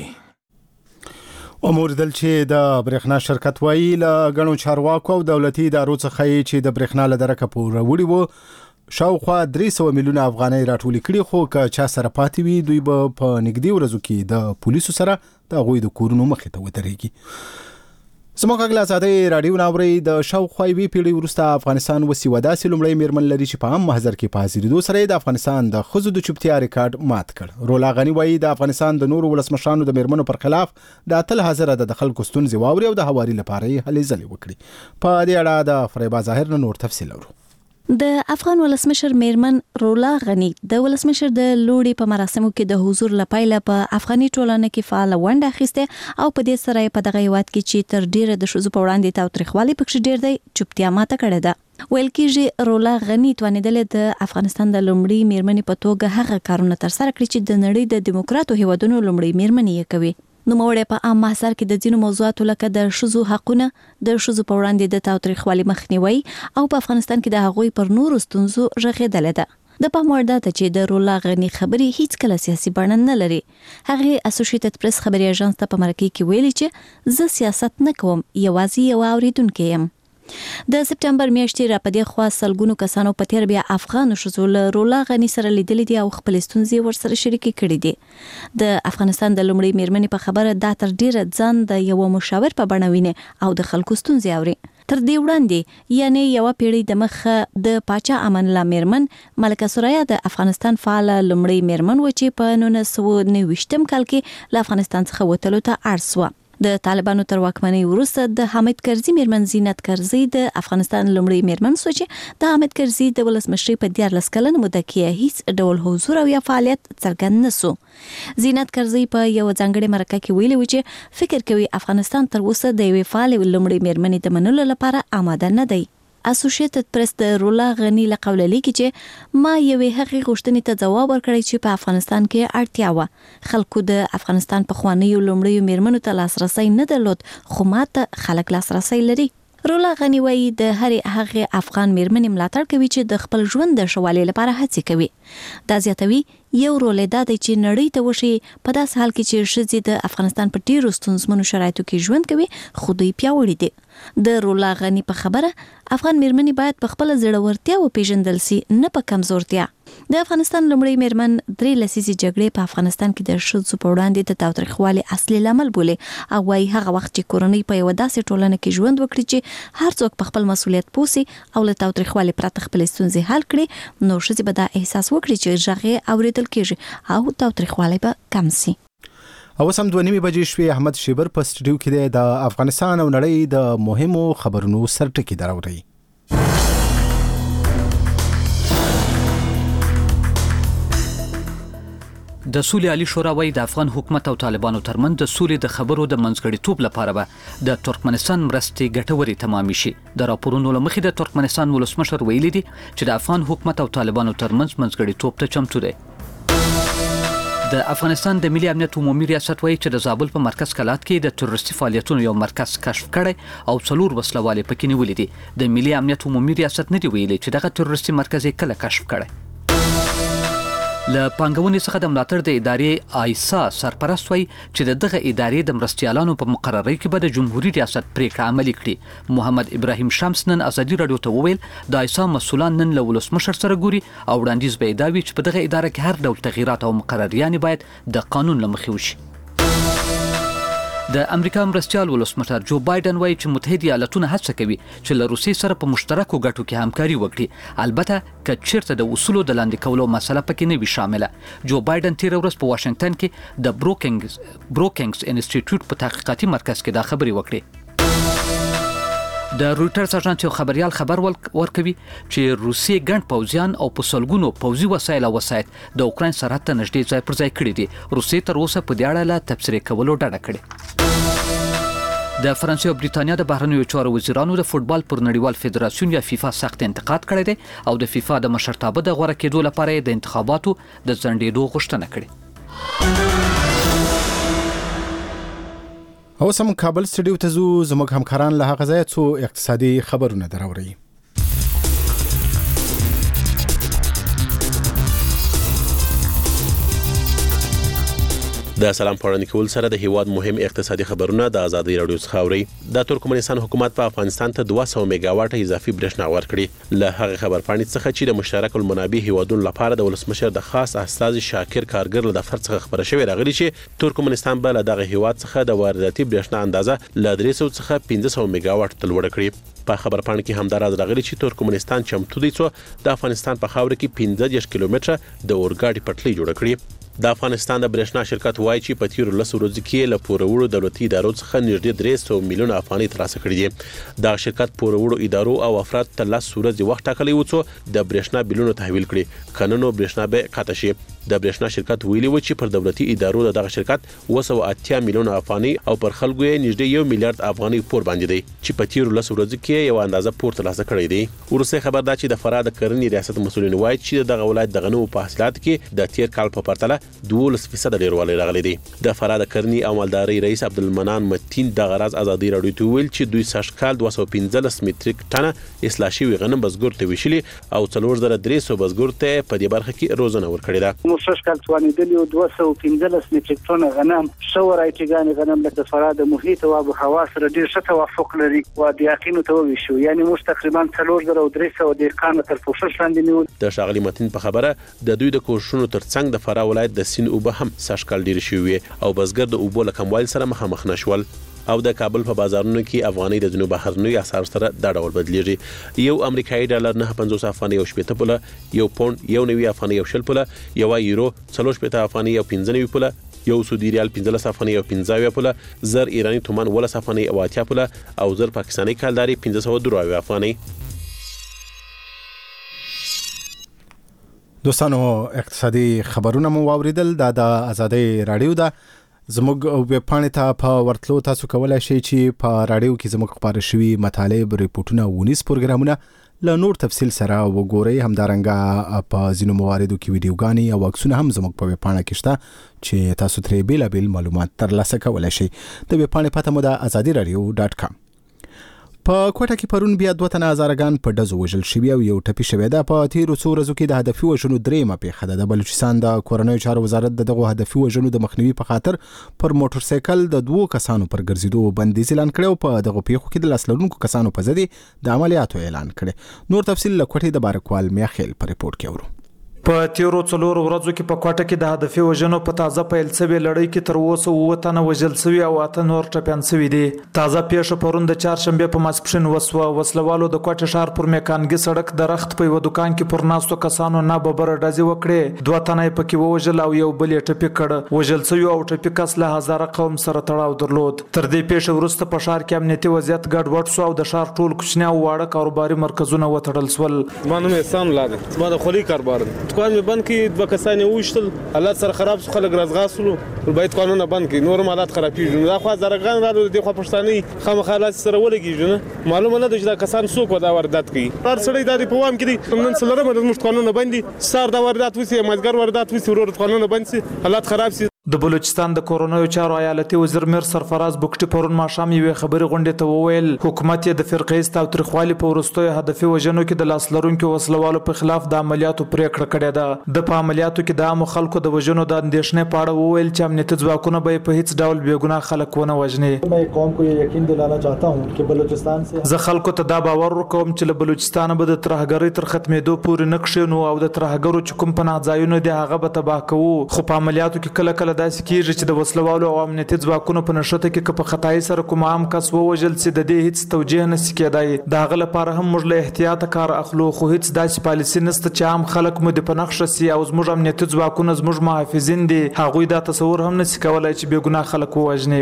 وکړي. وموردل چې د برېښنا شرکت وایي له غنو چارواکو او دولتي ادارو څخه چې د برېښنا له درکه پوروړي وو شاوخوا 300 میلیونه افغانۍ راټولې کړي، خو که چا سره پاتې وي دوی به په نږدې ورځو کې د پولیسو سره د هغوی د کورونو مخې ته ودرېږي. زموږ غږ له آزادۍ راډیو نه اورئ. د شاوخوا یوې پیړۍ وروسته افغانستان اوس یوه داسې لومړی میرمن لري چې په عام محضر کې په حاضرېدو سره د افغانستان د ښځو د چوپتیا ریکارډ مات کړ. رولا غني وایي د افغانستان د نورو ولسمشرانو د میرمنو پر خلاف د تل حاضره د خلکو ستونزې واوري او د هواري لپاره یې هلې ځلې وکړي. په دې اړه د فریبا ظاهر نه نور تفصیل اورو. د افغان ولسمشر میرمن رولا غني د ولسمشر د لوړې په مراسمو کې د حضور لپاره په افغاني ټولنه کې فعال ونډه اخیسته او په دې سره په دغه هیواد کې چې تر ډیره د شوزو په وړاندې تاوتریخوالي پکې ډیر دی چوپتیا ماته کړې ده. ویل کېږي رولا غني توانیدل د افغانستان د لومړي میرمنې په توګه هغه کارونه تر سره کړی چې د نړۍ د دیموکراتو هیوادونو لومړي میرمنې یې کوي. نو موړې په عام محضر کې د ځینو موضوعاتو لکه د شوزو حقونه، د شوزو په وړاندې د تاوتریخوالي مخنیوي او په افغانستان کې د هغوی پر نورو ستونزو رغېدلې ده. د پام وړ ده چې د رولا غني خبرې هیڅ کله سیاسي بڼه نه لري. هغه اسوسییټډ پریس خبري اژانس ته په مرکه کې ویلي چې زه سیاست نه کوم، یوازې یو اوریدونکې یم. د سپټمبر میاشتې را پدې خوا سلګونو کسانو په تیر بیا افغان شوزو له رولا غني سره لیدلې دي او خپل ستونزې ورسره شریکې کړې دي. د افغانستان د لومړي میرمنې په خبره دا تر ډیره ځان د یو مشاور په بڼه ویني او د خلکو ستونزې اوري. تر دې وړاندې یعنی یو پیړۍ د مخه د پاچا امان الله میرمن ملکه سوریا د افغانستان فعال لومړی میرمن و چې په 1929 کال کې له افغانستان څخه وتلو ته اړ شوه. د طالبانو تر واکمنۍ وروسته د حامد کرزي میرمن زینت کرزي د افغانستان لومړی میرمن شو چې د حامد کرزي د ولسمشرۍ په 14 کلن موده کې هیڅ ډول حضور او یا فعالیت څرګند نه شو. زینت کرزي په یو ځانګړي مرکه کې ویلي و چې فکر کوي افغانستان تر اوسه د یوې فعال لومړی میرمنې د منلو لپاره آماده نه دی. اسوسییټډ پریس د رولا غني له قوله لیکي چې ما یوې هغې غوښتنې ته ځواب ورکړی چې په افغانستان کې اړتیا وه. خلکو د افغانستان پخوانیو لومړیو میرمنو ته لاسرسی نه درلود، خو ما ته خلک لاسرسی لري. رولا غنی وایي د هرې هغې افغان میرمنې ملاتړ کوي چې د خپل ژوند د ښه والي لپاره هڅې کوي. دا زیاتوي یو رول دا دی چې نړۍ ته وشي په داس حال کې چې ښځې د افغانستان په ډیرو ستونزمنو شرایطو کې ژوند کوي خو دوی پیاوړي دي. د رولا غنی په خبره افغان میرمنې باید په خپل زړورتیا وپیژندل سي نه په کمزورتیا. د افغانستان لومړی میرمن 3 لسیزې جګړې په افغانستان کې د ښځو په وړاندې د تاوتریخوالي اصلي لامل بولي او وايي هغه وخت چې کورنۍ په یو داسې ټولنه کې ژوند وکړي چې هر څوک په خپل مسؤلیت پوسي او له تاوتریخوالي پرته خپل ستونزې حل کړي نو ښځې به دا احساس وکړي چې ژغې اوریدل کېږي او تاوتریخوالي به کم سي. او سم 2:30 بجې شوې. احمد شیبر په سټډیو کې د افغانستان او نړۍ د مهمو خبرونو سرټکی دراوړي. د سولې عالی شورا وايي د افغان حکومت او طالبانو ترمنځ د سولې د خبرو د منځګړیتوب لپاره به د ترکمنستان مرستې ګټورې تمامې شي. د راپورونو له مخې د ترکمنستان ولسمشر ویلي دي چې د افغان حکومت او طالبانو ترمنځ منځګړیتوب ته چمتو دی. د افغانستان د ملي امنیت عمومي ریاست وایي چې د زابل په مرکز کلات کې د تروریستي فعالیتونو یو مرکز کشف کړی او 4 وسلوالې پکې نیولې دي. د ملي امنیت عمومي ریاست نه دی ویلي چې دغه تروریستي مرکز یې کله کشف کړی. له پانګونې څخه د ملاتړ د ادارې آیسا سرپرست وایي چې دغه ادارې د مرستیالانو په مقررۍ کې به د جمهوریت ریاست پریکړه عملي کړي. محمد ابراهیم شمس نن ازادي رادیو ته وویل د آیسا مسؤلان نن له ولسمشر سره ګوري او وړاندیز به دا وي چې په دغه اداره کې هر ډول تغییرات او مقرریانې باید د قانون له مخې وشي. د امریکا مرستیال ولسمشر جو بایدن وایي چې متحده ایالاتونه هڅه کوي چې له روسیې سره په مشترکو ګټو کې همکاري وکړي، البته که چیرته د اصولو د لاندې کولو مسله پکې نه وي شامله. جو بایدن تیر ورځ په واشنگټن کې د بروکینګز انسټیټیوټ په تحقیقاتي مرکز کې دا خبرې وکړې. د رويټرز اژانس یو خبريال خبر ورکوي چې روسي ګڼ پوځیان او په سلګونو پوځي وسایل او وسایط د اوکرين سرحد ته نږدې ځای پر ځای کړي دي. روسي تر اوسه په دې اړه لا تبصرې کولو ډډه کړې. د فرانسې او بریتانیا د بهرنیو چارو وزیرانو د فوتبال پر نړیوال فدراسیون یا فیفا سخت انتقاد کړی دی او د فیفا د مشرتابه د غوړه کېدو لپاره د انتخاباتو د ځنډېدو غوښتنه کړې. او سم کابل سټډیو ته زموږ همکاران له هغه ځای څو اقتصادي خبرونه دراوړي. د سلام پوړاندې کول سره د هیواد مهم اقتصادي خبرونه د ازادي رادیو څخه اوري. د ترکمنستان حکومت په افغانستان ته 200 میگاواټ اضافي برېښنا ورکړي. له هغه خبرپاڼې څخه چې د مشترک المنابع هیوادونو لپاره د ولسمشر د خاص استاذ شاکر کارګر له دفتر څخه خبره شوې راغلي چې ترکمنستان به له دغه هیواد څخه د وارداتي برېښنا اندازه له 300 څخه 1500 میگاواټ ته لوړه کړي. په خبرپاڼه کې همدارز راغلي چې ترکمنستان چمتو دی چې د افغانستان په خاور کې 15 کیلومتره د اورګاډي پټلۍ جوړ کړي. د افغانستان د برېښنا شرکت وایي چې په تیر 10 ورځو کې له پورورو دولتي ادارو څخه نږدې 300 میلیون افغانۍ ترلاسه کړي دي. دا شرکت پورورو ادارو او افراد ته 10 ورځې وخت ټاکلی و چې د برېښنا بلونو تحویل کړي، کننو برېښنا به قطع شي. د برېښنا شرکت ویلي و چې پر دولتي ادارو دغه شرکت 280 میلیون افغانۍ او پر خلکو یې نږدې 1 میلیارډ افغانۍ پور باندې دی چې په تیر 10 ورځو کې یو اندازه پور ترلاسه کړی دی. ورسته خبر دا چې د فراه د کرنې ریاست مسولین وایي چې دغه ولایت د غنمو په حاصلات کې د تیر کال په پرتله 12% ډیروالی راغلی دی. د فراه د کرنې او مالدارۍ رئیس عبدالمنان متین د غراز ازادي رادیو ته ویل چې دوی سږ کال 215 متریک ټنه اصلاح شوی غنم بزګر ته ویشلي او 4300 بزګر ته په دې برخه کې روزنه ورکړې ده. موږ سږ کال توانیدلی 215 متریک ټنه غنم شو راځيګان غنم د فراه د محیط او آب و هوا سره ډیر ښه توافق لري او د یقین ته ویشو، یعنی موږ تقریبا 4300 دقیقه تر پوښښ لاندې نیول. د شاغلی متین په خبره د دوی د کوښښونو ترڅنګ د فراه ولایت د سین اوبه هم سږکال ډیر شوی او بزګر د اوبو له کموالي سره مخامخ نشول. او د کابل په بازارونو کې افغاني د جنوب بهرنیو اسعار سره د ډول بدلیږي. یو امریکایي ډالر 950 افغاني او 70 پوله، یو پوند 190 افغاني او 60 پوله، یو یورو 340 افغاني او 95 پوله، یو سعودي ریال 15 افغاني او 15 پوله، زر ایرانی تومان 10 افغاني او 80 پوله او زر پاکستاني کالداري 1502 افغاني. دوستانو اقتصادي خبرونه مو واوریدل. دا د ازادي رادیو ده. زموږ ویب پاڼې ته په ورتلو تاسو کولای شئ چې په رادیو کې زموږ خبري شوي مطالب، ریپورتونه او نیوز پروګرامونه له نور تفصیل سره وګورئ. همدارنګه په ځینو مواردو کې ویډیوګانې او عکسونه هم زموږ په ویب پاڼه کې شته چې تاسو ترې بیلابیل معلومات ترلاسه کولای شئ. د ویب پاڼې پته مو ده azadiradio.com. په کوټه کې پرون بیا 2 تنه هزارګان په ډزو وژل شوي او یو ټپي شوی ده. په تیرو څو ورځو کې د هدفي وژنو درېیمه پیښه ده. د بلوچستان د کورنیو چارو وزارت دغه هدفي وژنو د مخنیوي په خاطر پر موټر سایکل د 2 کسانو پر ګرځېدو بندیز اعلان کړو. په دغه پیښو کې د لاس لرونکو کسانو په ضد د عملیاتو اعلان کړي. نور تفصیل له کوټې د بارکوال میاخیل په ریپورت کې اورو. په تیرو 4 ورځو کې په کوټه کې د هدفي وژنو په تازه پیل شوی لړۍ کې تر اوسه 9 تنه وژل شوي او 8 نور ټپيان شوي دي. تازه پیښه پرون د چهارشنبه په ماسپښین وسوه. وسلوالو د کوټه ښار پر میکانګي سړک د رخت په یو دکان کې پر ناستو کسانو نه ببره ډزې وکړې. 2 تنه پکې وژل او یو بل یې ټپي کړ. وژل شوی او ټپي کس له هزاره قوم سره تړاو درلود. تر دې پیښه وروسته په ښار کې امنیتي وضعیت ګډوډ شو او د ښار ټول کوچني او واړه کاروباري مرکزونه وتړل شول. مانو احسان لاله ما د خولي کاروبار دکان مې بند کړ. 2 کسان وشتل حالات سره خراب شو. خلک رازغاسلو باید قانون بند کړي. نور حالات خرابېږي. دا خو زرغان رالو د خو پښتاني خامخالات سره ولګیږي نه معلومه نه د کسان څوک دا واردات کوي. هر سړی د پوام کړي نن سره د قانون باندې سار دا واردات وسی مازګر واردات وسی ورور قانون باندې حالات خراب سي. د بلوچستان د کورونیو چارو ایالتي وزیر میر سرفراز بوکټي پرون ماښام یوې خبري غونډې ته وویل حکومت یې د فرقې تاوتریخوالي په وروستیو هدفي وژنو کې د لاس لرونکو وسلوالو په خلاف د عملیاتو پریکړه کړې ده. د په عملیاتو کې د عامو خلکو د وژنو د اندېښنې په اړه وویل چې امنیتي ځواکونه به په هیڅ ډول بېګناه خلک ونه وژني. मैं कौम को ये यकीन दिलाना चाहता हूं कि बलूचिस्तान से زه خلکو ته دا باور ورکوم چې له بلوچستان به د ترهګرۍ تر ختمېدو پورې نه کښېنو او د ترهګرو چې کوم پناه ځایونه دي هغه به تباه کوو. خو په عملیاتو کې کله کله داسې کېږي چې د وسلوالو او امنیتي ځواکونو په نښته کې که په خطای سره کوم عام کس ووژل سي د دې هیڅ توجیه نشي کېدای. د هغه لپاره هم موږ له احتیاط کار اخلو. خو هیڅ داسې پالیسي نشته چې عام خلک مو د پنښه سي او زموږ امنیتي ځواکونه زموږ محافظین دي. هغوی دا تصور هم نشي کولای چې بېګناه خلک ووژني.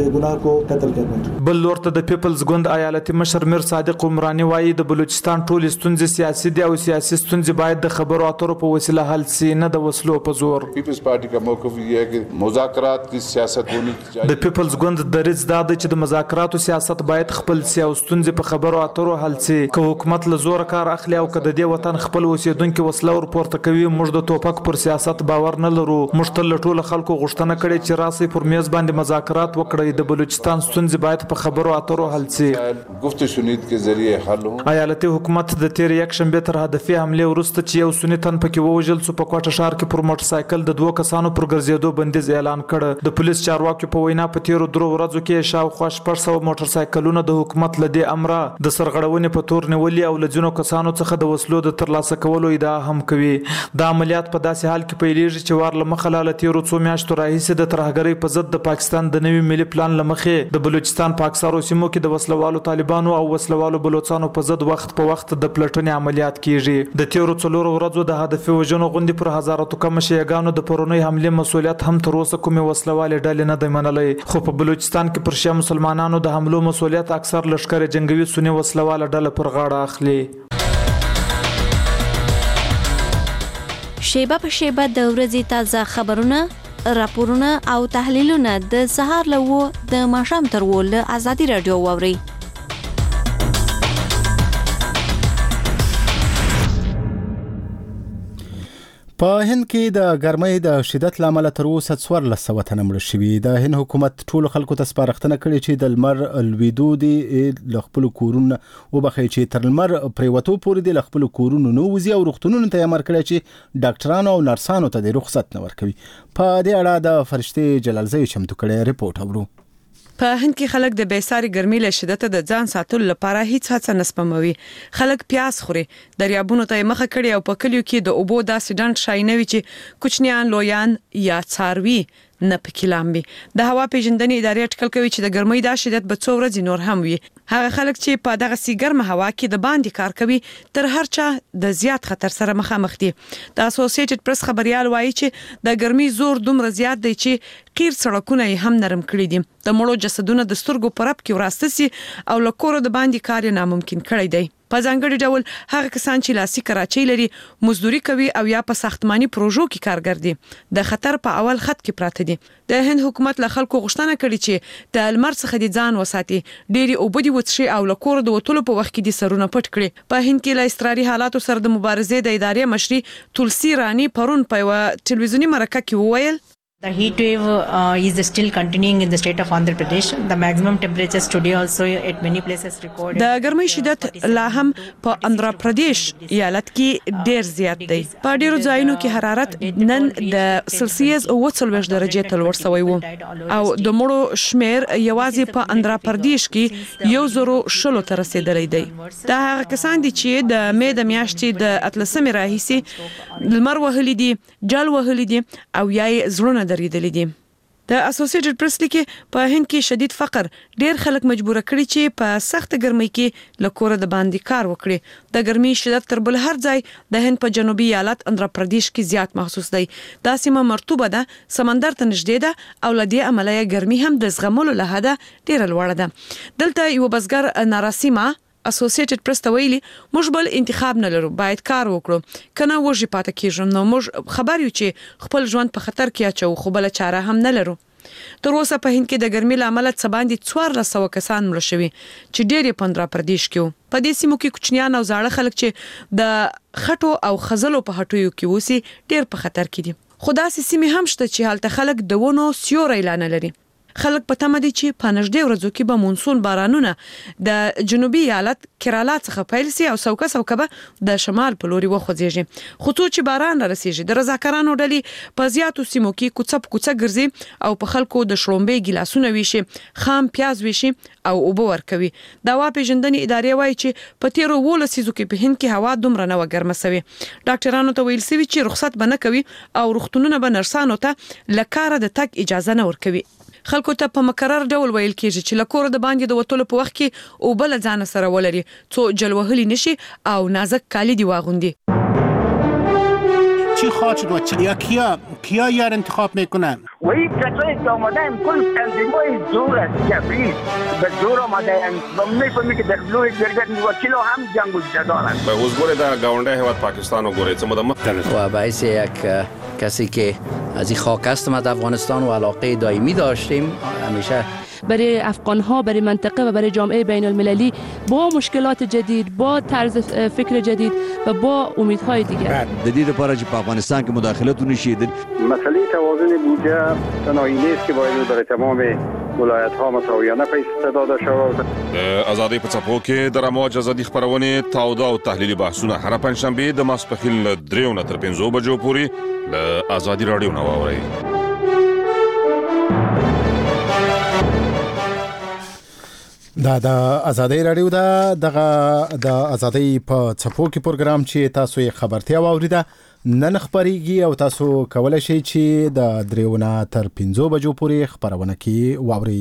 بل لور ته د پیپلز ګوند ایالتي مشر میر صادق عمراني وایي د بلوچستان ټولې ستونزې سیاسي دي او سیاسي ستونزې باید د خبرو اترو په وسیله حل سي نه د وسلو په زور. پیپلز پارټي کا موقف یہ ہے کہ مذاکرات کی سیاست ہونی چاہیے. د پیپلز ګوند دریځ دا دی چې د مذاکراتو سیاست باید خپل سي او ستونزې په خبرو اترو حل سي. که حکومت له زور کار اخلي او که د دې وطن خپل اوسیدونکو وسله ورپورته کوي موږ د توپک پر سیاست باور نه لرو. موږ تل له ټولو خلکو غوښتنه کړې چې راسي پر میز باندې مذاکرات وکړي. د بلوچستان ستونزې باید په خبرو اترو حل سي. گفت شنید کے ذریعے حل ہو. ایالتي حکومت د تیر یک شنبه تر هدفي حمله وروسته چې یو سنی تن پکې ووژل سو په کوټه ښار کې پر موټر سایکل د 2 کسانو پر ګرځېدو بندیز اعلان کړ. د پولیس چارواکو په وینا په تیرو 3 ورځو کې شاوخوا 600 موټر سایکلونه د حکومت له دې امره د سرغړونې په تور نیولې او له ځینو کسانو څخه د وسلو د ترلاسه کولو ادعا هم کوي. د عملیات په داسې حال کې پیلېږي چې وار له مخه له تیرو 2 میاشتو راهیسې د ترهګرۍ په ضد د پاکستان د نوي ملي پلان له مخې د بلوچستان په اکثرو سیمو کې د وسلوالو طالبانو او وسلوالو بلوچستانو په ضد وخت په وخت د پلټنې عملیات کیږي. د تیرو 4 ورځو د هدفي وژنو غونډې پر هزاراتو کم شیعاګانو د پرونی حمله مسولیت هم تر اوسه کومې وسلوالې ډلې نه دی منلای. خو په بلوچستان کې پر شیعه مسلمانانو د حملو مسولیت اکثر لشکره جنگوي سنی وسلواله ډله پر غاړه اخلي. شیبه په شیبه د ورځې تازه خبرونه، راپورونه او تحلیلونه د سهار له 9 د ماښام تر 10 له ازادي رادیو واوري. په هند کې د ګرمۍ د شدت لامل تر اوسه 1400 تنه مړه شوي. د هند حکومت ټول خلکو ته سپارښتنه کړې چې د لمر لویدو دي له خپل کورونو وبخي چې تر لمر پریوتو پورې دي له خپل کورونو نو وزي او روغتونونو ته امر کړی چې ډاکټرانو او نرسانو ته د رخصت نه ورکوي. په دې اړه د فرشته جلالزئی چمتو کړی ریپورت اورو. په هند کې خلک د بیساري ګرمۍ له شدت د ځان ساتلو لپاره هیڅ هڅه نه سپموي. خلک پیاس خوري، دریابونو ته مخه کړي او په کلیو کې د اوبو داسې ډنډ شای نه وي چې کوچنیان لویان یا څاروي نه پکې لامبي. د هوا پیژندنې ادارې اټکل کوي چې د ګرمۍ د شدت به 2 ورځې نور هم وي. هغه خلک چې په دغه سیګرمه هوا کې د باندې کار کوي تر هر چا د زیات خطر سره مخامخ دي. د اسوسییټډ پریس خبريال وایي چې د ګرمۍ زور دومره زیات دی چې قیر سړکونه هم نرم کړي دي. د مړو جسدونه د سترګو پر اپ کې وراسته سي او لکور د باندې کار ناممکن کړی دی. په ځانګړي ډول هغه کسان چې لاسي کراچۍ لري، مزدوري کوي او یا په ساختماني پروژو کې کارګر دي د خطر په اول خط کې پراته دي. د هند حکومت له خلکو غوښتنه کړې چې د لمر څخه د ځان وساتي، ډېری اوبه دي وڅښي او له کور د وټولو په وخت کې د سرونه پټ کړي. په هند کې له اضطراري حالاتو سره د مبارزې د ادارې مشري تولسی رانی پرون په ټلویزیونی مرکه کې وویل The heat wave is still continuing in the state of Andhra Pradesh. The maximum temperatures today also at many places recorded. د ګرمۍ شدت لا هم په اندرا پردیش ایالت کې ډیر زیات دی. په ډیرو ځایونو کې حرارت نن د سلسیوس 40 درجې ته لوړ شوی وو او د مړو شمیر یوازې په اندرا پردیش کې 110 ته رسیدلی دی. دا هغه کسان دي چې د مې د میاشتې د اتلسمې راهیسې لمر وهلي دي، جل وهلي دي او یا زړونه درېدلي دي. د اسوسییټډ پریس لیکي په هند کې شدید فقر ډیر خلک مجبور کړي چې په سخت ګرمۍ کې له کوره د باندې کار وکړي. د ګرمۍ شدت تر بل هر ځای د هند په جنوبي ایالت اندرا پردیش کې زیات محسوس دی. دا سیمه مرطوبه ده، سمندر ته نږدې ده او لدی عملیه ګرمۍ هم د زغملو له حده ډیره لوړه ده. دلته یو بزګر ناراسیما اسوسییټډ پریس ته ویلي موږ بل انتخاب نه لرو، باید کار وکړو، کنه وږي پاتې کیږم. نو موږ خبر یو چې خپل ژوند په خطر کې اچو، خو بل چاره هم نه لرو. تر اوسه په هند کې د ګرمۍ له امله څه باندې 1400 کسان مړه شوي چې ډېر یې په اندرا پردیش کې وو. په دې سیمو کې کوچنیان او زاړه خلک چې د خټو او خزلو په هټیو کې اوسي ډېر په خطر کې دي. خو داسې سیمې هم شته چې هلته خلک د ونو سیوری لا نه لري. خلک په تمه دي چې په نږدې ورځو کې به مونسون بارانونه د جنوبي ایالت کرالا څخه پیل سي او څوکه به د شمال په لوري وخوځيږي. خو څو چې باران رسیږي د رضاکارانو ډلې په زیاتو سیمو کې کوڅه ګرځي او په خلکو د شړومبې ګلاسونه ویشي، خام پیاز ویشي او اوبه ورکوي. د هوا پیژندنې ادارې وایي چې په تیرو 12 لسیزو کې په هند کې هوا دومره نه وګرمه سوي. ډاکټرانو ته ویل سوي چې رخصت به نه کوي او روغتونونه به نرسانو ته لکاره د تګ اجازه نه ورکوي. خلکو ته په مکرر ډول ویل کیږي چې لکور د باندې د وټولو په وخت کې او بل ځان سره ولري څو جلوهلی نشي او نازک کالی دی واغوندي. چی خواهد شد و چی کیا یار انتخاب میکنن؟ و این کسایی که آمدن کل تنظیمای زور است جبری به زور آمدن و میفهمی که در بلوی جرگت وکیل هم جنگ جدارن. به حضور در گاونده هواد پاکستان و گوره چه مدام و باعث یک کسی که از این خاک هستم از افغانستان و علاقه دائمی داشتیم همیشه برای افغان‌ها، برای منطقه و برای جامعه بین المللی با مشکلات جدید، با طرز فکر جدید و با امیدهای دیگر. جدید لپاره چې په افغانستان کې مداخلتونه شي. مسئله توازن بودجه تنهایی نیست که باید در تمام ولایت‌ها مساویانه پیش داده شود. آزادی په څپو کې د رموج ازادي خبرونه تاوده او تحلیلي بحثونه هر پنځشنبه د ماسپښین له 3 نه تر 5 بجو پورې له آزادي رادیو نه واورئ. دا د ازادي رادیو دغه د ازادي په څپو کې پروګرام چې تاسو یې خبرتیا واوریده نن خبريږي او تاسو کولای شئ چې د 3 نه تر 5 بجو پورې خبرونه کې واورئ.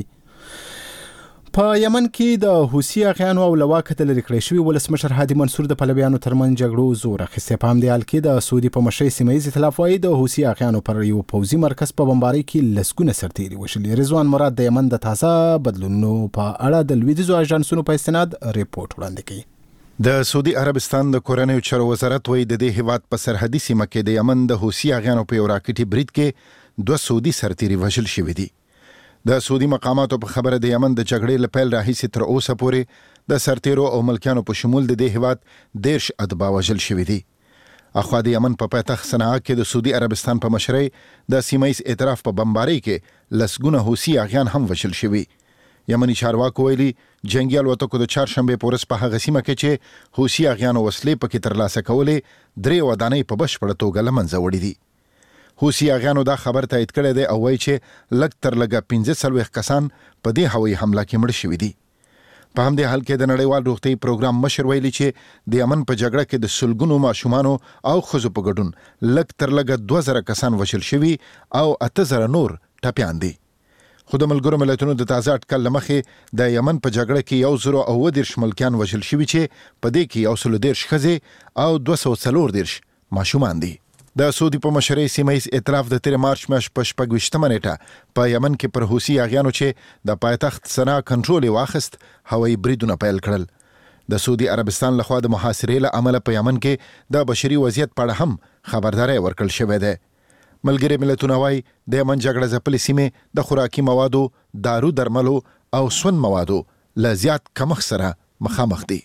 په یمن کې د حوثي اغیانو او لواکت لري کړی شوی ولسمشر هادي منصور د پلویانو ترمن جګړو زور اخیسته. په همدې حال کې د سعودي په مشرۍ سیمایي ائتلاف وايي د حوثي اغیانو پر یو پوځي مرکز په بمبارۍ کې لسګونه سرتیري وشلي. رضوان مراد د یمن د تازه بدلونونو په اړه د لویدیځو اژانسونو په استناد ریپورت وړاندې کړي. د سعودي عربستان د کورنیو چارو وزارت وایي د دې هیواد په سرحدي سیمه کې د یمن د حوثي اغیانو په یو راکټي برید کې 2 سعودي سرتیري وژل شوي دي. د سعودي مقاماتو په خبره د یمن د جګړې له پیل راهیسې تر اوسه پورې د سرتیرو او ملکیانو په شمول د دې هیواد 10 اتباع وژل شوي دي. اخوا د یمن په پایتخت صنعا کې د سعودي عربستان په مشرۍ د سیمایي ائتلاف په بمبارۍ کې لسګونه حوثي اغیان هم وژل شوي. یمني چارواکو ویلي جنگي الوتکو د چهارشنبه په ورځ په هغه سیمه کې چې حوثي اغیانو وسلې پکې ترلاسه کولې 3 ودانۍ په بشپړه توګه له منځه وړي دي. حوثي اغیانو دا خبر تایید کړی دی او وایي چې لږ تر لږه 15 کسان په دې هوایي حمله کې مړه شوي دي. په همدې حال کې د نړیوال روغتي پروګرام مشر ویلي چې د یمن په جګړه کې د سلګونو ماشومانو او ښځو په ګډون لږ تر لږه 2000 کسان وژل شوي او 8000 نور ټپیان دي. خو د ملګرو ملتونو د تازه اټکل له مخې د یمن په جګړه کې 110 ملکیان وژل شوي چې په دې کې 110 ښځې او 240 ماشومان دي. د سعودي په مشرۍ سیمایي ائتلاف د 3 مارچ میاشتې په 26 نیټه په یمن کې پر حوثي اغیانو چې د پایتخت صنعا کنټرول واخست هوایي بریدونه پیل کړل. د سعودي عربستان لخوا د محاصرې له امله په یمن کې د بشري وضعیت په اړه هم خبرداري ورکړل شوې ده. ملګري ملتونه وايي د یمن جګړه ځپلې سیمې د خوراکي موادو، دارو درملو او سون موادو له زیات کمښت سره مخامخ دي.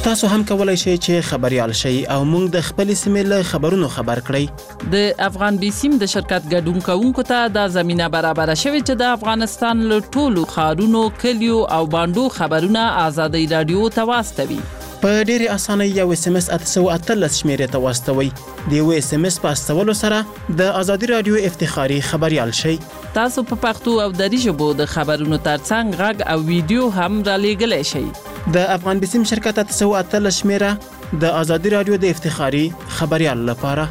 تاسو هم کولای شئ چې خبريال شئ او موږ د خپل سیمې له خبرونو خبر کړئ. د افغان بیسیم د شرکت ګډون کوونکو ته د زمينه برابر شوی چې د افغانستان له ټولو خارونو، کلیو او باندو خبرونه آزادۍ رادیو ته واستوي. په ډېرې اسانۍ یو SMS 813 شمیرې ته واستوي. د یو SMS په استولو سره د آزادۍ رادیو افتخاري خبريال شئ. تاسو په پښتو او دری ژبو د خبرونو ترڅنګ غږ او ویډیو هم را لېږلی شئ. د افغان بیسیم شرکت 813 شمیره د آزادۍ رادیو د افتخاري خبريال لپاره.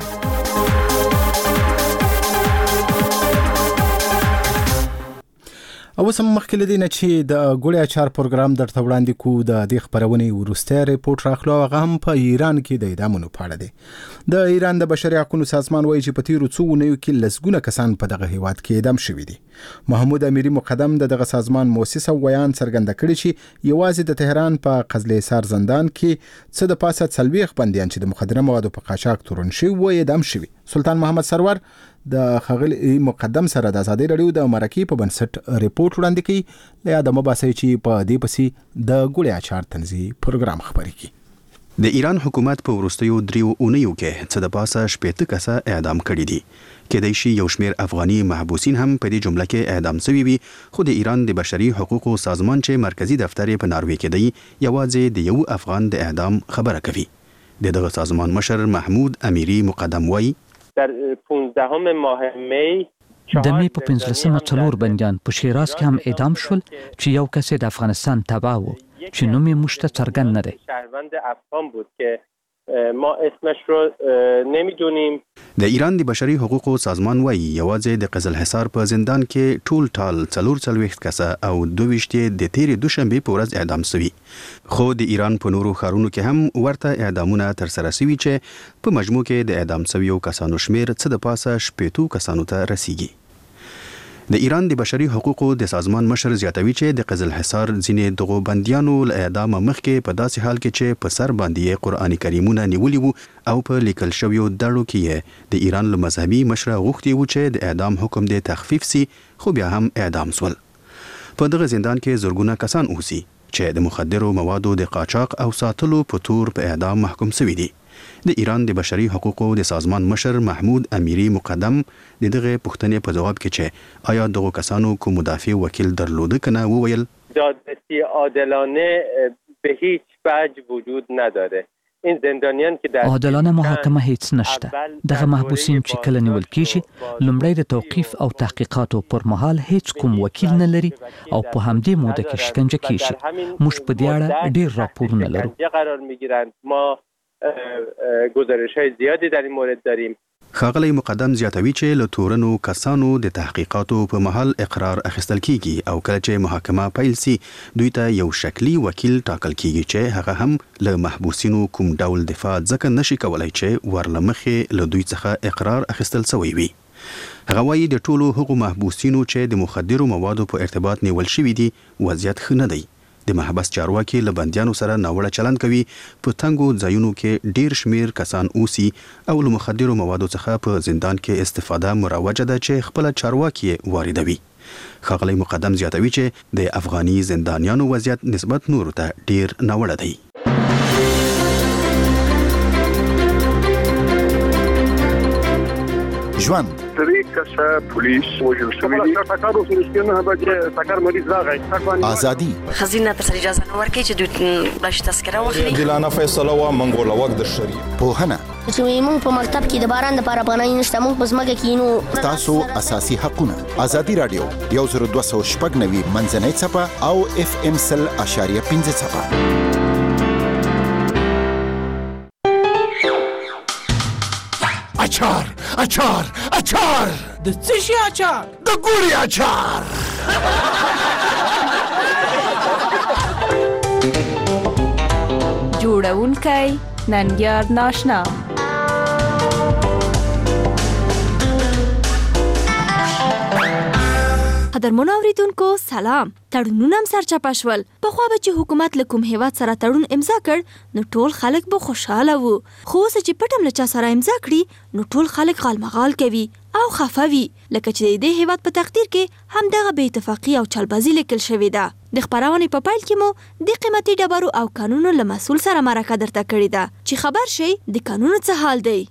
او سم مخکې لدینه چې د ګوړې اچار پروګرام درته وړاندې کو د دې خبرونې ورسته ریپورت راخلو هغه هم په ایران کې د اعدامونو په اړه دی. د ایران د بشري حقوقو سازمان وایي چې په تیرو څو اونیو کې لسګونه کسان په دغه هیواد کې اعدام شوي دي. محمود امیری مقدم دغه سازمان مؤسس او بیان څرګنده کړی چې یوازې د تهران په قزل حصار زندان کې څه د پاسه 40 بندیان چې د مخدره موادو په قاچاق تورن شوي و اعدام شوي. سلطان محمد سرور د خغلی مقدم سره د آزادۍ رادیو د مرکې په بنسټ ریپورت وړاندې کوي. له یاده مباسي چې په دې پسې د ګوړې اچار تنظیم پروګرام خبري کوي. د ایران حکومت په وروستیو 3 اونیو کې څه د پاسه 80 کسه اعدام کړي دي. کېدای شي یو شمېر افغاني محبوسین هم په دې جمله کې اعدام شوي وي، خو د ایران د بشري حقوقو سازمان چې مرکزی دفتر یې په ناروې کې دی یوازې د یو افغان د اعدام خبره کوي. دغه سازمان مشر محمود امیری مقدم وایي در 15 ماه می د می په 15مه 4 بندیان په شیراز کې هم اعدام شول چې یو کس د افغانستان تبع و چې نوم یې مشته څرګند نه دی. شهروند افغان بود که ما اسمش رو نمیدونیم. د ایران د بشري حقوقو سازمان وایي یوازې د قزل حصار په زندان کې ټول ټال 44 کسه او 22 د تیرې دوشنبه په ورځ اعدام شوي. خو د ایران په نورو ښارونو کې هم ورته اعدامونه ترسره شوي چې په مجموع کې د اعدام شویو کسانو شمیر څه د پاسه 80 کسانو ته رسیږي. د ایران د بشري حقوقو د سازمان مشر زیاتوي چې د قزل حصار ځینې دغو بندیانو له اعدام مخکې په داسې حال کې چې په سر باندې قرآني کریمونه نیولي وو او په لیکل شویو دړو کې د ایران له مذهبي مشره غوښتي وو چې د اعدام حکم د تخفیف سي، خو بیا هم اعدام سول. په دغه زندان کې زرګونه کسان اوسي چې د مخدرو موادو د قاچاق او ساتلو په تور په اعدام محکوم شوي دي. د ایران د بشري حقوقو د سازمان مشر محمود امیری مقدم د دغه پوښتنې په جواب کې چې آیا دغه کسانو کوم مدافع وکیل درلوده کنه وویل دادرسی عادلانه به هیچ وجه وجود نداره. این زندانیان که در عادلانه محاکمه هیڅ نشته. دغه محبوسین چې کله نیول کیږي لومړی د توقیف او تحقیقاتو پر مهال هیڅ کوم وکیل نه لري او په همدې موده کې شکنجه کیږي. موږ په دې اړه ډیر راپورونه لرو. قرار میگیرند. ما گزارش‌های زیادی در این مورد داریم. ښاغلی مقدم زیاتوي چې له تورنو کسانو د تحقیقاتو په محل اقرار اخیستل کیږي او کله چې محاکمه پیل سي دوی ته یو شکلی وکیل ټاکل کیږي چې هغه هم له محبوسینو کوم ډول دفاع ځکه نشي کولای چې ورلمخې له دوی څخه اقرار اخیستل شوی وي. هغه وایي د ټولو هغو محبوسینو چې د مخدرو موادو په ارتباط نیول شوي دي وضعیت ښه نه دی. د محبس چارواکي له بندیانو سره ناوړه چلند کوي. په تنګو ځایونو کې ډیر شمیر کسان اوسي او له مخدرو موادو څخه په زندان کې استفاده مروجه ده چې خپل چارواکي واردوي. ښاغلی مقدم زیاتوي چې د افغاني زندانیانو وضعیت نسبت نورو ته ډیر ناوړه دی. ژوند کسه پولیس وژل شوی دي. ټاکر اوس نشته به ټاکر مریض راغی. ازادي خزینه تر اجازه نه ورکړي چې دوی باش تذکره واخلي. دلانه فیصله وا منګول وخت د شری پوهنه چې موږ په مکتب کې د باران د لپاره بنای نشته. موږ په ځمکه کې نو تاسو اساسي حقونه. ازادي رادیو 102.9 منځنۍ چپه او FM 100.5 چپه. اچار اچار اچار د څه شي اچار؟ د ګوړې اچار. جوړونکی ننګیار ناشنا. قدرمنو اوریدونکو سلام. تړونونه هم سرچپه شول. پخوا به چې حکومت له کوم هیواد سره تړون امضا کړ نو ټول خلک به خوشاله وو، خو اوس چې پټم له چا سره امضا کړي نو ټول خلک غالمغال کوي او خفه وي، لکه چې د دې هیواد په تقدیر کې هم دغه بې اتفاقي او چلبازي لیکل شوې ده. د خبرونې په پایل کې مو د قیمتي ډبرو او قانونو له مسؤل سره مرکه درته کړې ده چې خبر شي د قانونو څه حال دی.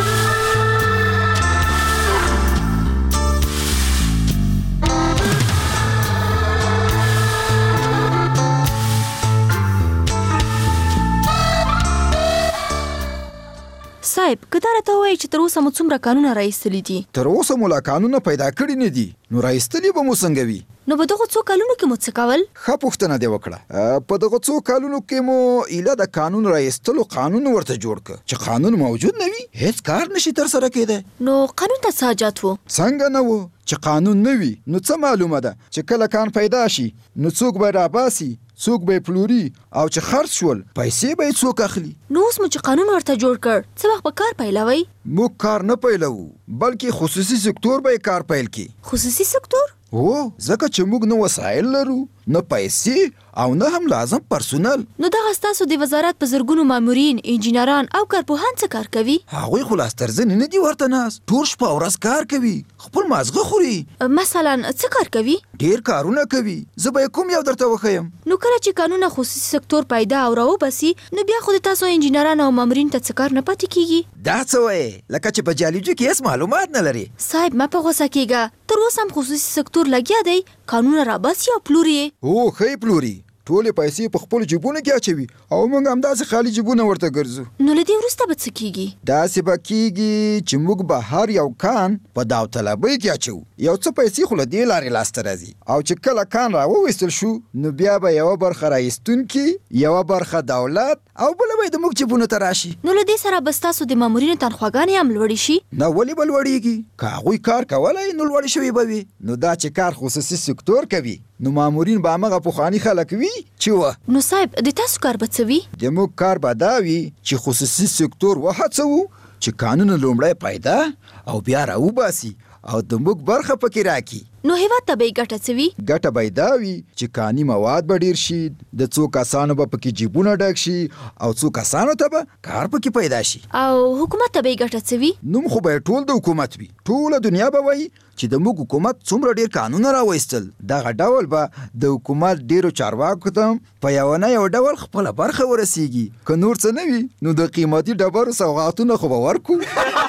صاحب که دا راته ووایي چې تر اوسه مو څومره قانونه راایستلي دي؟ تر اوسه مو لا قانونه پیدا کړي نه دي، نو راایستلي به مو څنګه وي؟ نو په دغه څو کلونو کې مو څه کول؟ ښه پوښتنه دې وکړه. په دغه څو کلونو کې مو ایله د قانون راایستلو قانون ورته جوړ کړ چې قانون موجود نه وي هیڅ کار نشي ترسره کېدی. نو قانون ته څه حاجت و؟ څنګه نه و چې قانون نه وي نو څه معلومه ده چې کله کان پیدا شي نو څوک به راباسي، څوک به پلوري او چې خرڅ شول پیسې به څوک اخلي. نو اوس مو چې قانون ورته جوړ کړ څه وخت به کار پیلوي؟ موږ کار نه پیلوو بلکې خصوصي سکتور به کار پیل کړي. خصوصي سکتور؟ هو ځکه چې موږ نه وسایل لرو نه پیسې او نه هم لازم پرسونل. نو دغه ستاسو د وزارت په زرګونو مامورین، انجینران او کارپوهان څه کار کوي؟ هغوی خو لاس ترزنې نه دي ورته ناست، ټول شپه ورځ کار کوي، خپل مازغه خوري. مثلا څه کار کوي؟ ډیر کارونه کوي، زه به کوم یو درته وښیم. نو کله چې قانون خصوصي سکتور پیدا او راوبسي نو بیا خو د تاسو انجینران او مامورین ته څه کار نه پاتې کیږي؟ دا څه وایې لکه چې په جالجو کې هیڅ معلومات نه لري. صاحب ما په غوسه کیږه، تر اوسه هم خصوصي سکتور لګیا دی قانون راباسي او پلوري. هو ښه پلوري، ټولې پیسې په خپل جیبونو کې اچوي او موږ همداسې خالي جیبونه ورته ګرځو. نو له دې وروسته به څه کیږي؟ داسې به کیږي چې موږ به هر یو کان په داوطلبۍ کې اچو، یو څه پیسې خو له دې لارې لاسته راځي او چې کله کان راوویستل شو نو بیا به یوه برخه راایستونکي، یوه برخه دولت او بله به د موږ جیبونو ته راشي. نو له دې سره به ستاسو د مامورینو تنخواګانې هم لوړې شي؟ نه ولې به لوړېږي؟ که هغوی کار کولی نو لوړې شوي به وي. نو دا چې کار خصوصي سکتور کوي نو مامورین به همغه پخواني خلک وي چې وه. نو صاحب د تاسو کار به څه وي؟ د موږ کار به دا وي چې خصوصي سکتور وهڅوو چې قانون لومړی پیدا او بیا راوباسي او د موږ برخه پکې راکړي. نو هیواد ته به یې ګټه څه وي؟ ګټه به یې دا وي چې کاني مواد به ډیر شي، د څو کسانو به پکې جیبونه ډک شي او څو کسانو ته به کار پکې پیدا شي. او حکومت ته به یې ګټه څه وي؟ نوم خو به ټول د حکومت وي، ټوله دنیا به وایي چې د موږ حکومت څومره ډیر قانونه راوایستل. دغه ډول به د حکومت ډیرو چارواکو ته په یو نه یو ډول خپله برخه ورسیږي. که نور څه نه وي نو د قیمتي ډبرو سوغاتونه خو به ورکو.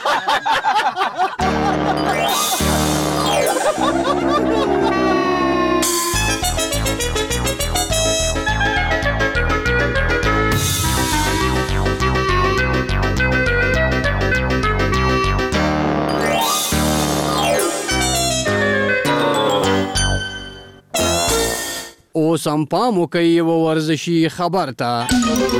اوس هم پام وکئ یوه ورزشي خبر ته.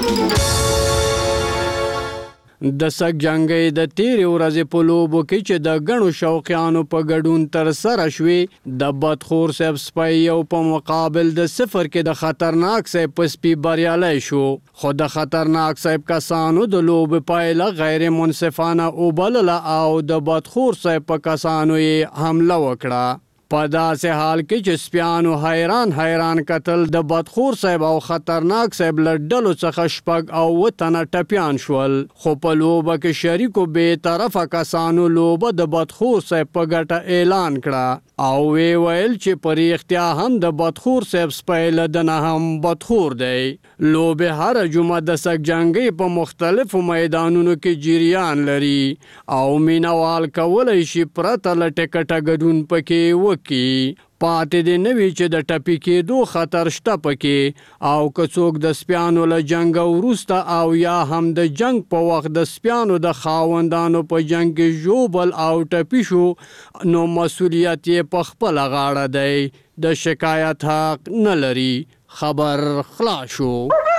د سګ جنګۍ د تیرې ورځې په لوبو کې چې د ګڼو شوقیانو په ګډون ترسره شوې د بدخور صاحب سپی یو په مقابل د صفر کې د خطرناک صاحب په سپي بریالی شو، خو د خطرناک صاحب کسانو د لوبې پایله غیر منصفانه وبلله او د بدخور صاحب په کسانو یې حمله وکړه. په داسې حال کې چې سپیانو حیران کتل د بدخور صاحب او خطرناک صاحب له ډلو څخه 6 او 7 تنه ټپیان شول، خو په لوبه کې شریکو بې طرفه کسانو لوبه د بدخور صاحب په ګټه اعلان کړه او وی ویل چې په رښتیا هم د بدخور صاحب سپی له دنه هم بدخور دی. لوبې هره جمعه د سګ جنګۍ په مختلفو میدانونو کې جریان لري او مینوال کولی شي پرته له ټکټه ګډون پکې وکړي. پاتې دې نه وي چې د ټپي کېدو خطر شته پکې او که څوک د سپیانو له جنګ وروسته او یا هم د جنګ په وخت د سپیانو د خاوندانو په جنګ کې ژوبل او ټپي شو نو مسؤلیت یې په خپله غاړه دی، د شکایت حق نه لري. خبر خلاص شو.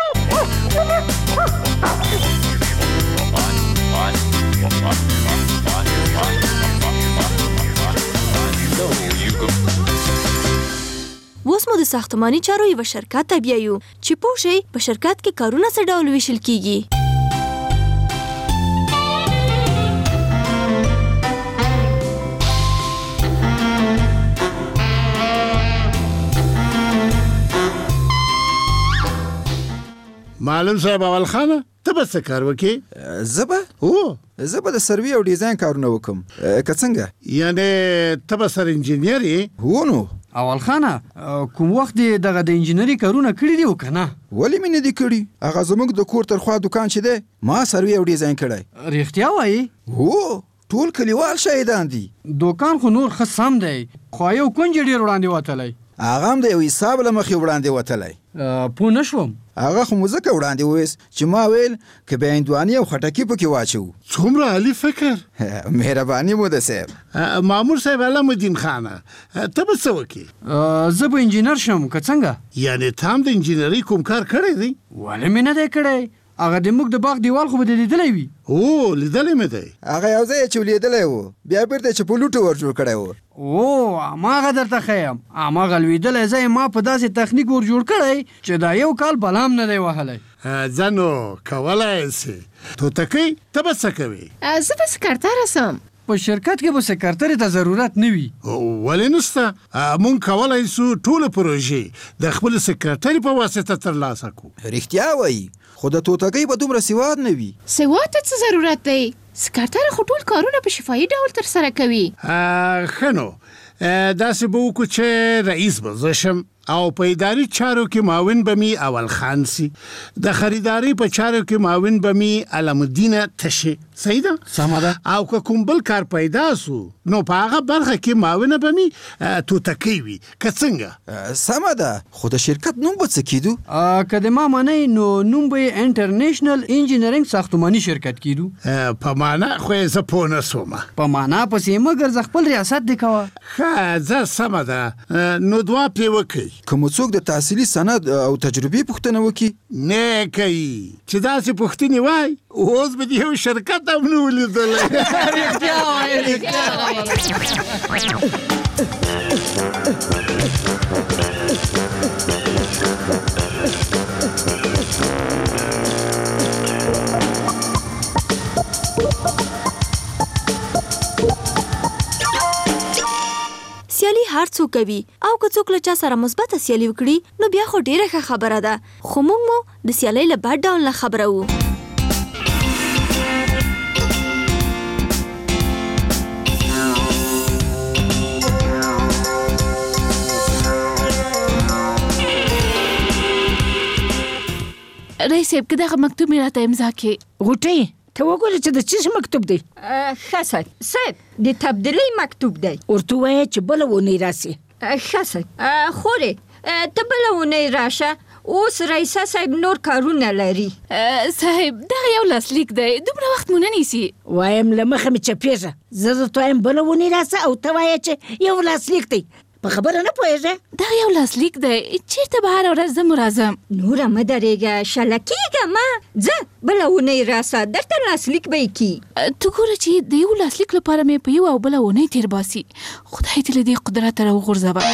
اوس مو د ساختماني چارو یو شرکت ته بیایو چې پوه شئ په شرکت کې کارونه څه ډول ویشل کیږي. معلم صاحب اول خانه ته به څه کار وکې؟ زه به د سروي او ډیزاین کارونه وکم. که څنګه؟ یعنې ته به سر انجینیر یې؟ هو نو اول خانه کوم وخت دغه د انجینری کارونه کړی دی وکنه؟ ولی مې نه دي کړي. هغه زموږ د کور تر خوا دکان چې دی ما سروي او ډیزاین کړی. رښتیا وایي؟ هو ټول کلیوال شاهدان دي. دوکان خو نور ښه سم دی خو یو کونج ډېر وړاندې وتلی. هغه هم د یو حساب له مخې وړاندې وتلی. پوه نه شوم. هغه خو مو ځکه وړاندې وویست چې ما ویل که بیا هندواني او خټکي پکې واچو. څومره عالي فکر. مهرباني مو ده صاحب. مامور صاحب علامالدین خانه ته به څه وکړې؟ زه به انجینر شم که څنګه؟ یعنې تا هم د انجینرۍ کوم کار کړی دی؟ ولې مې نه دی کړی. هغه د موږ د باغ دیوال خو به دې لیدلی وي. او لیدلی مې دی. هغه یو ځای چې لیدلی و بیا بیرته چې په لوټو ور جوړ کړی و. او هماغه درته ښیم. هماغه لوېدلی ځای ما په داسې تخنیک ور جوړ کړی چې دا یو کال بلا هم نه دی وهلی. ځه نو کولی سې. توتکۍ ته به څه کوې؟ زه به سکرتره سم. په شرکت کې به سکرترې ته ضرورت نه وي. ولې نشته؟ مونږ کولی سو ټوله پروژې د خپل سکرترې په واسطه ترلاسه کړو. رښتیا وایي خو د توتکۍ به دومره سواد نه وي. سواد ته څه ضرورت دی؟ سکرتره خو ټول کارونه په شفاهي ډول ترسره کوي. ښه نو داسې به وکړو چې رئیس به زه شم او په اداري چارو کې معاون به می اول خان سي. د خریداري په چارو کې معاون به می علامالدین تشي. صحیح ده؟ سمه ده. او که کوم بل کار پیدا سو نو په هغه برخه کې معاونه به می توتکۍ وي که څنګه؟ سمه ده. خو د شرکت نوم به څه کیدو؟ که د ما منئ نو نوم به انټرنیشنل انجینرینګ ساختماني شرکت کیدو. په معنا خو یې زه پوه نه سوم. په معنا پسې مه ګرځه خپل ریاست دې کوه. ښه ځه سمه ده نو دعا پرې وکړئ. که مو څوک د تحصیلي سند او تجربې پوښتنه وکړي نه کوي چې داسې پوښتنې وای اوس به د یو شرکت هم نه ولیدلی. رښتیا وایي رښتیا وایي. سیالي هر څوک کوي او که څوک له چا سره مثبته سیالي وکړي نو بیا خو ډیره ښه خبره ده. خو موږ مو د سیالۍ له بد ډول نه خبره وو. رئیس صاحب که دغه مکتوب مې راته امضا کړې. غوټۍ ته وګوره چې د څه مکتوب دی. ښه صاحب د تبدیلۍ مکتوب دی. ورته ووایه چې بله اونۍ راسي. ښه صاحب خورې ته بله اونۍ راشه. اوس رئیسه صاحب نور کارونه لري. صاحب دغه یو لاسلیک دی دومره وخت مو نه نیسي. وایم له مخه مې چپېږه. زه درته وایم بله اونۍ راسه او ته وایه چې یو لاسلیک دی. په خبره نه پوهېږې؟ دغه یو لاسلیک دی چېرته به هره ورځ زه مو راځم. نوره مه درېږه شله کېږه مه. ځه بله اونۍ راسه درته لاسلیک به یې کي. ته ګوره چې د یو لاسلیک لپاره مې په یو او بله اونۍ تېر باسي. خدای دې له دې قدرته راوغورځوه.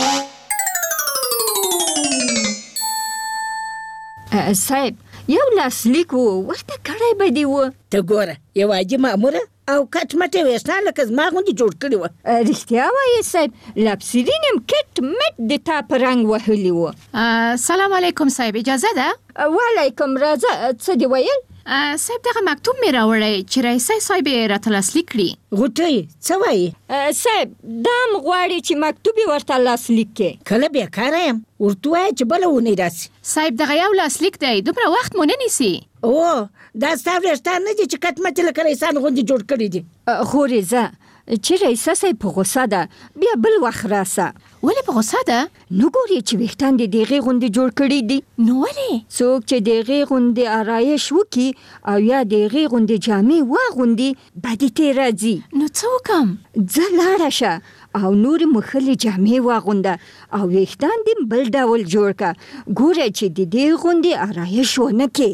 صاحب یو لاسلیک و ورته کړی به دې و. ته ګوره یو عاجي ماموره او کټ مټې ویښتان لکه زما غوندې جوړ کړي وه. رښتیا وایې صاحب لپسرین یم کټ مټ د تا په رنګ وهلي وه. سلام علیکم صاحب اجازه ده؟ وعلیکم راځه څه دې ویل؟ صاحب دغه مکتوب مې راوړی چې رئیسه صاحب یې راته لاسلیک کړي. غوټۍ څه وایي؟ صاحب دا هم غواړي چې مکتوب یې ورته لاسلیک کړي. کله بیکاره یم ورته وایه چې بله اونۍ راسي. صاحب دغه یو لاسلیک دی دومره وخت مو نه نیسي. او دا ستا ویښتان نه دي چې کټ مټې لکه رئیسان غوندې جوړ کړي دي. خورې ځه چې رئیسه صاحب په غوسه ده بیا بل وخت راسه. ولې په غوسه ده؟ نو ګورې چې ویښتان دې د هغې غوندې جوړ کړي دي. نو ولې؟ څوک چې د هغې غوندې آرایش وکړي او یا د هغې غوندې جامې واغوندي بدې ترې راځي. نو څه وکړم؟ ځه لاړه شه او نورې مښلې جامې واغونده او ویښتان دې بل ډول جوړ کړه. ګوره چې د دې غوندې آرایش ونه کړې.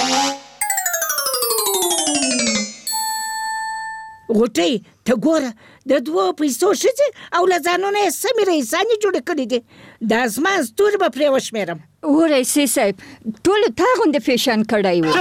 غوټۍ ته ګوره د دوو پیسو ښځې او له ځانونه یې سمې رئیسانې جوړې کړي دي. د اسمان ستوري به پرې وشمېرم. ورئیسې صاحب ټولو تا غوندې فیشن کړی و.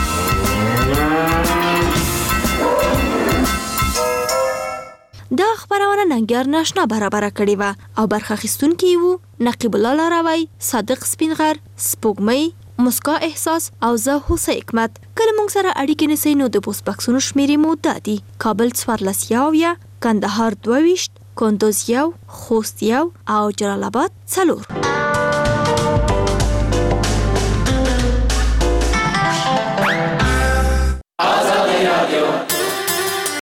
دا خبر خبرونه ننګیار ناشنا برابر کړې و او برخه اخیستونکي وو نقیب الله لاروی، صادق سپینغر، سپوږمۍ، مسکا احساس او زه هوسه حکمت. کله موږ سره اړیکې نیسئ نو د پوسټ بکسونو شمیرې مو دا دي: کابل 14 کندهار 22 کندوز 1 خوست 1 او جلال آباد 4.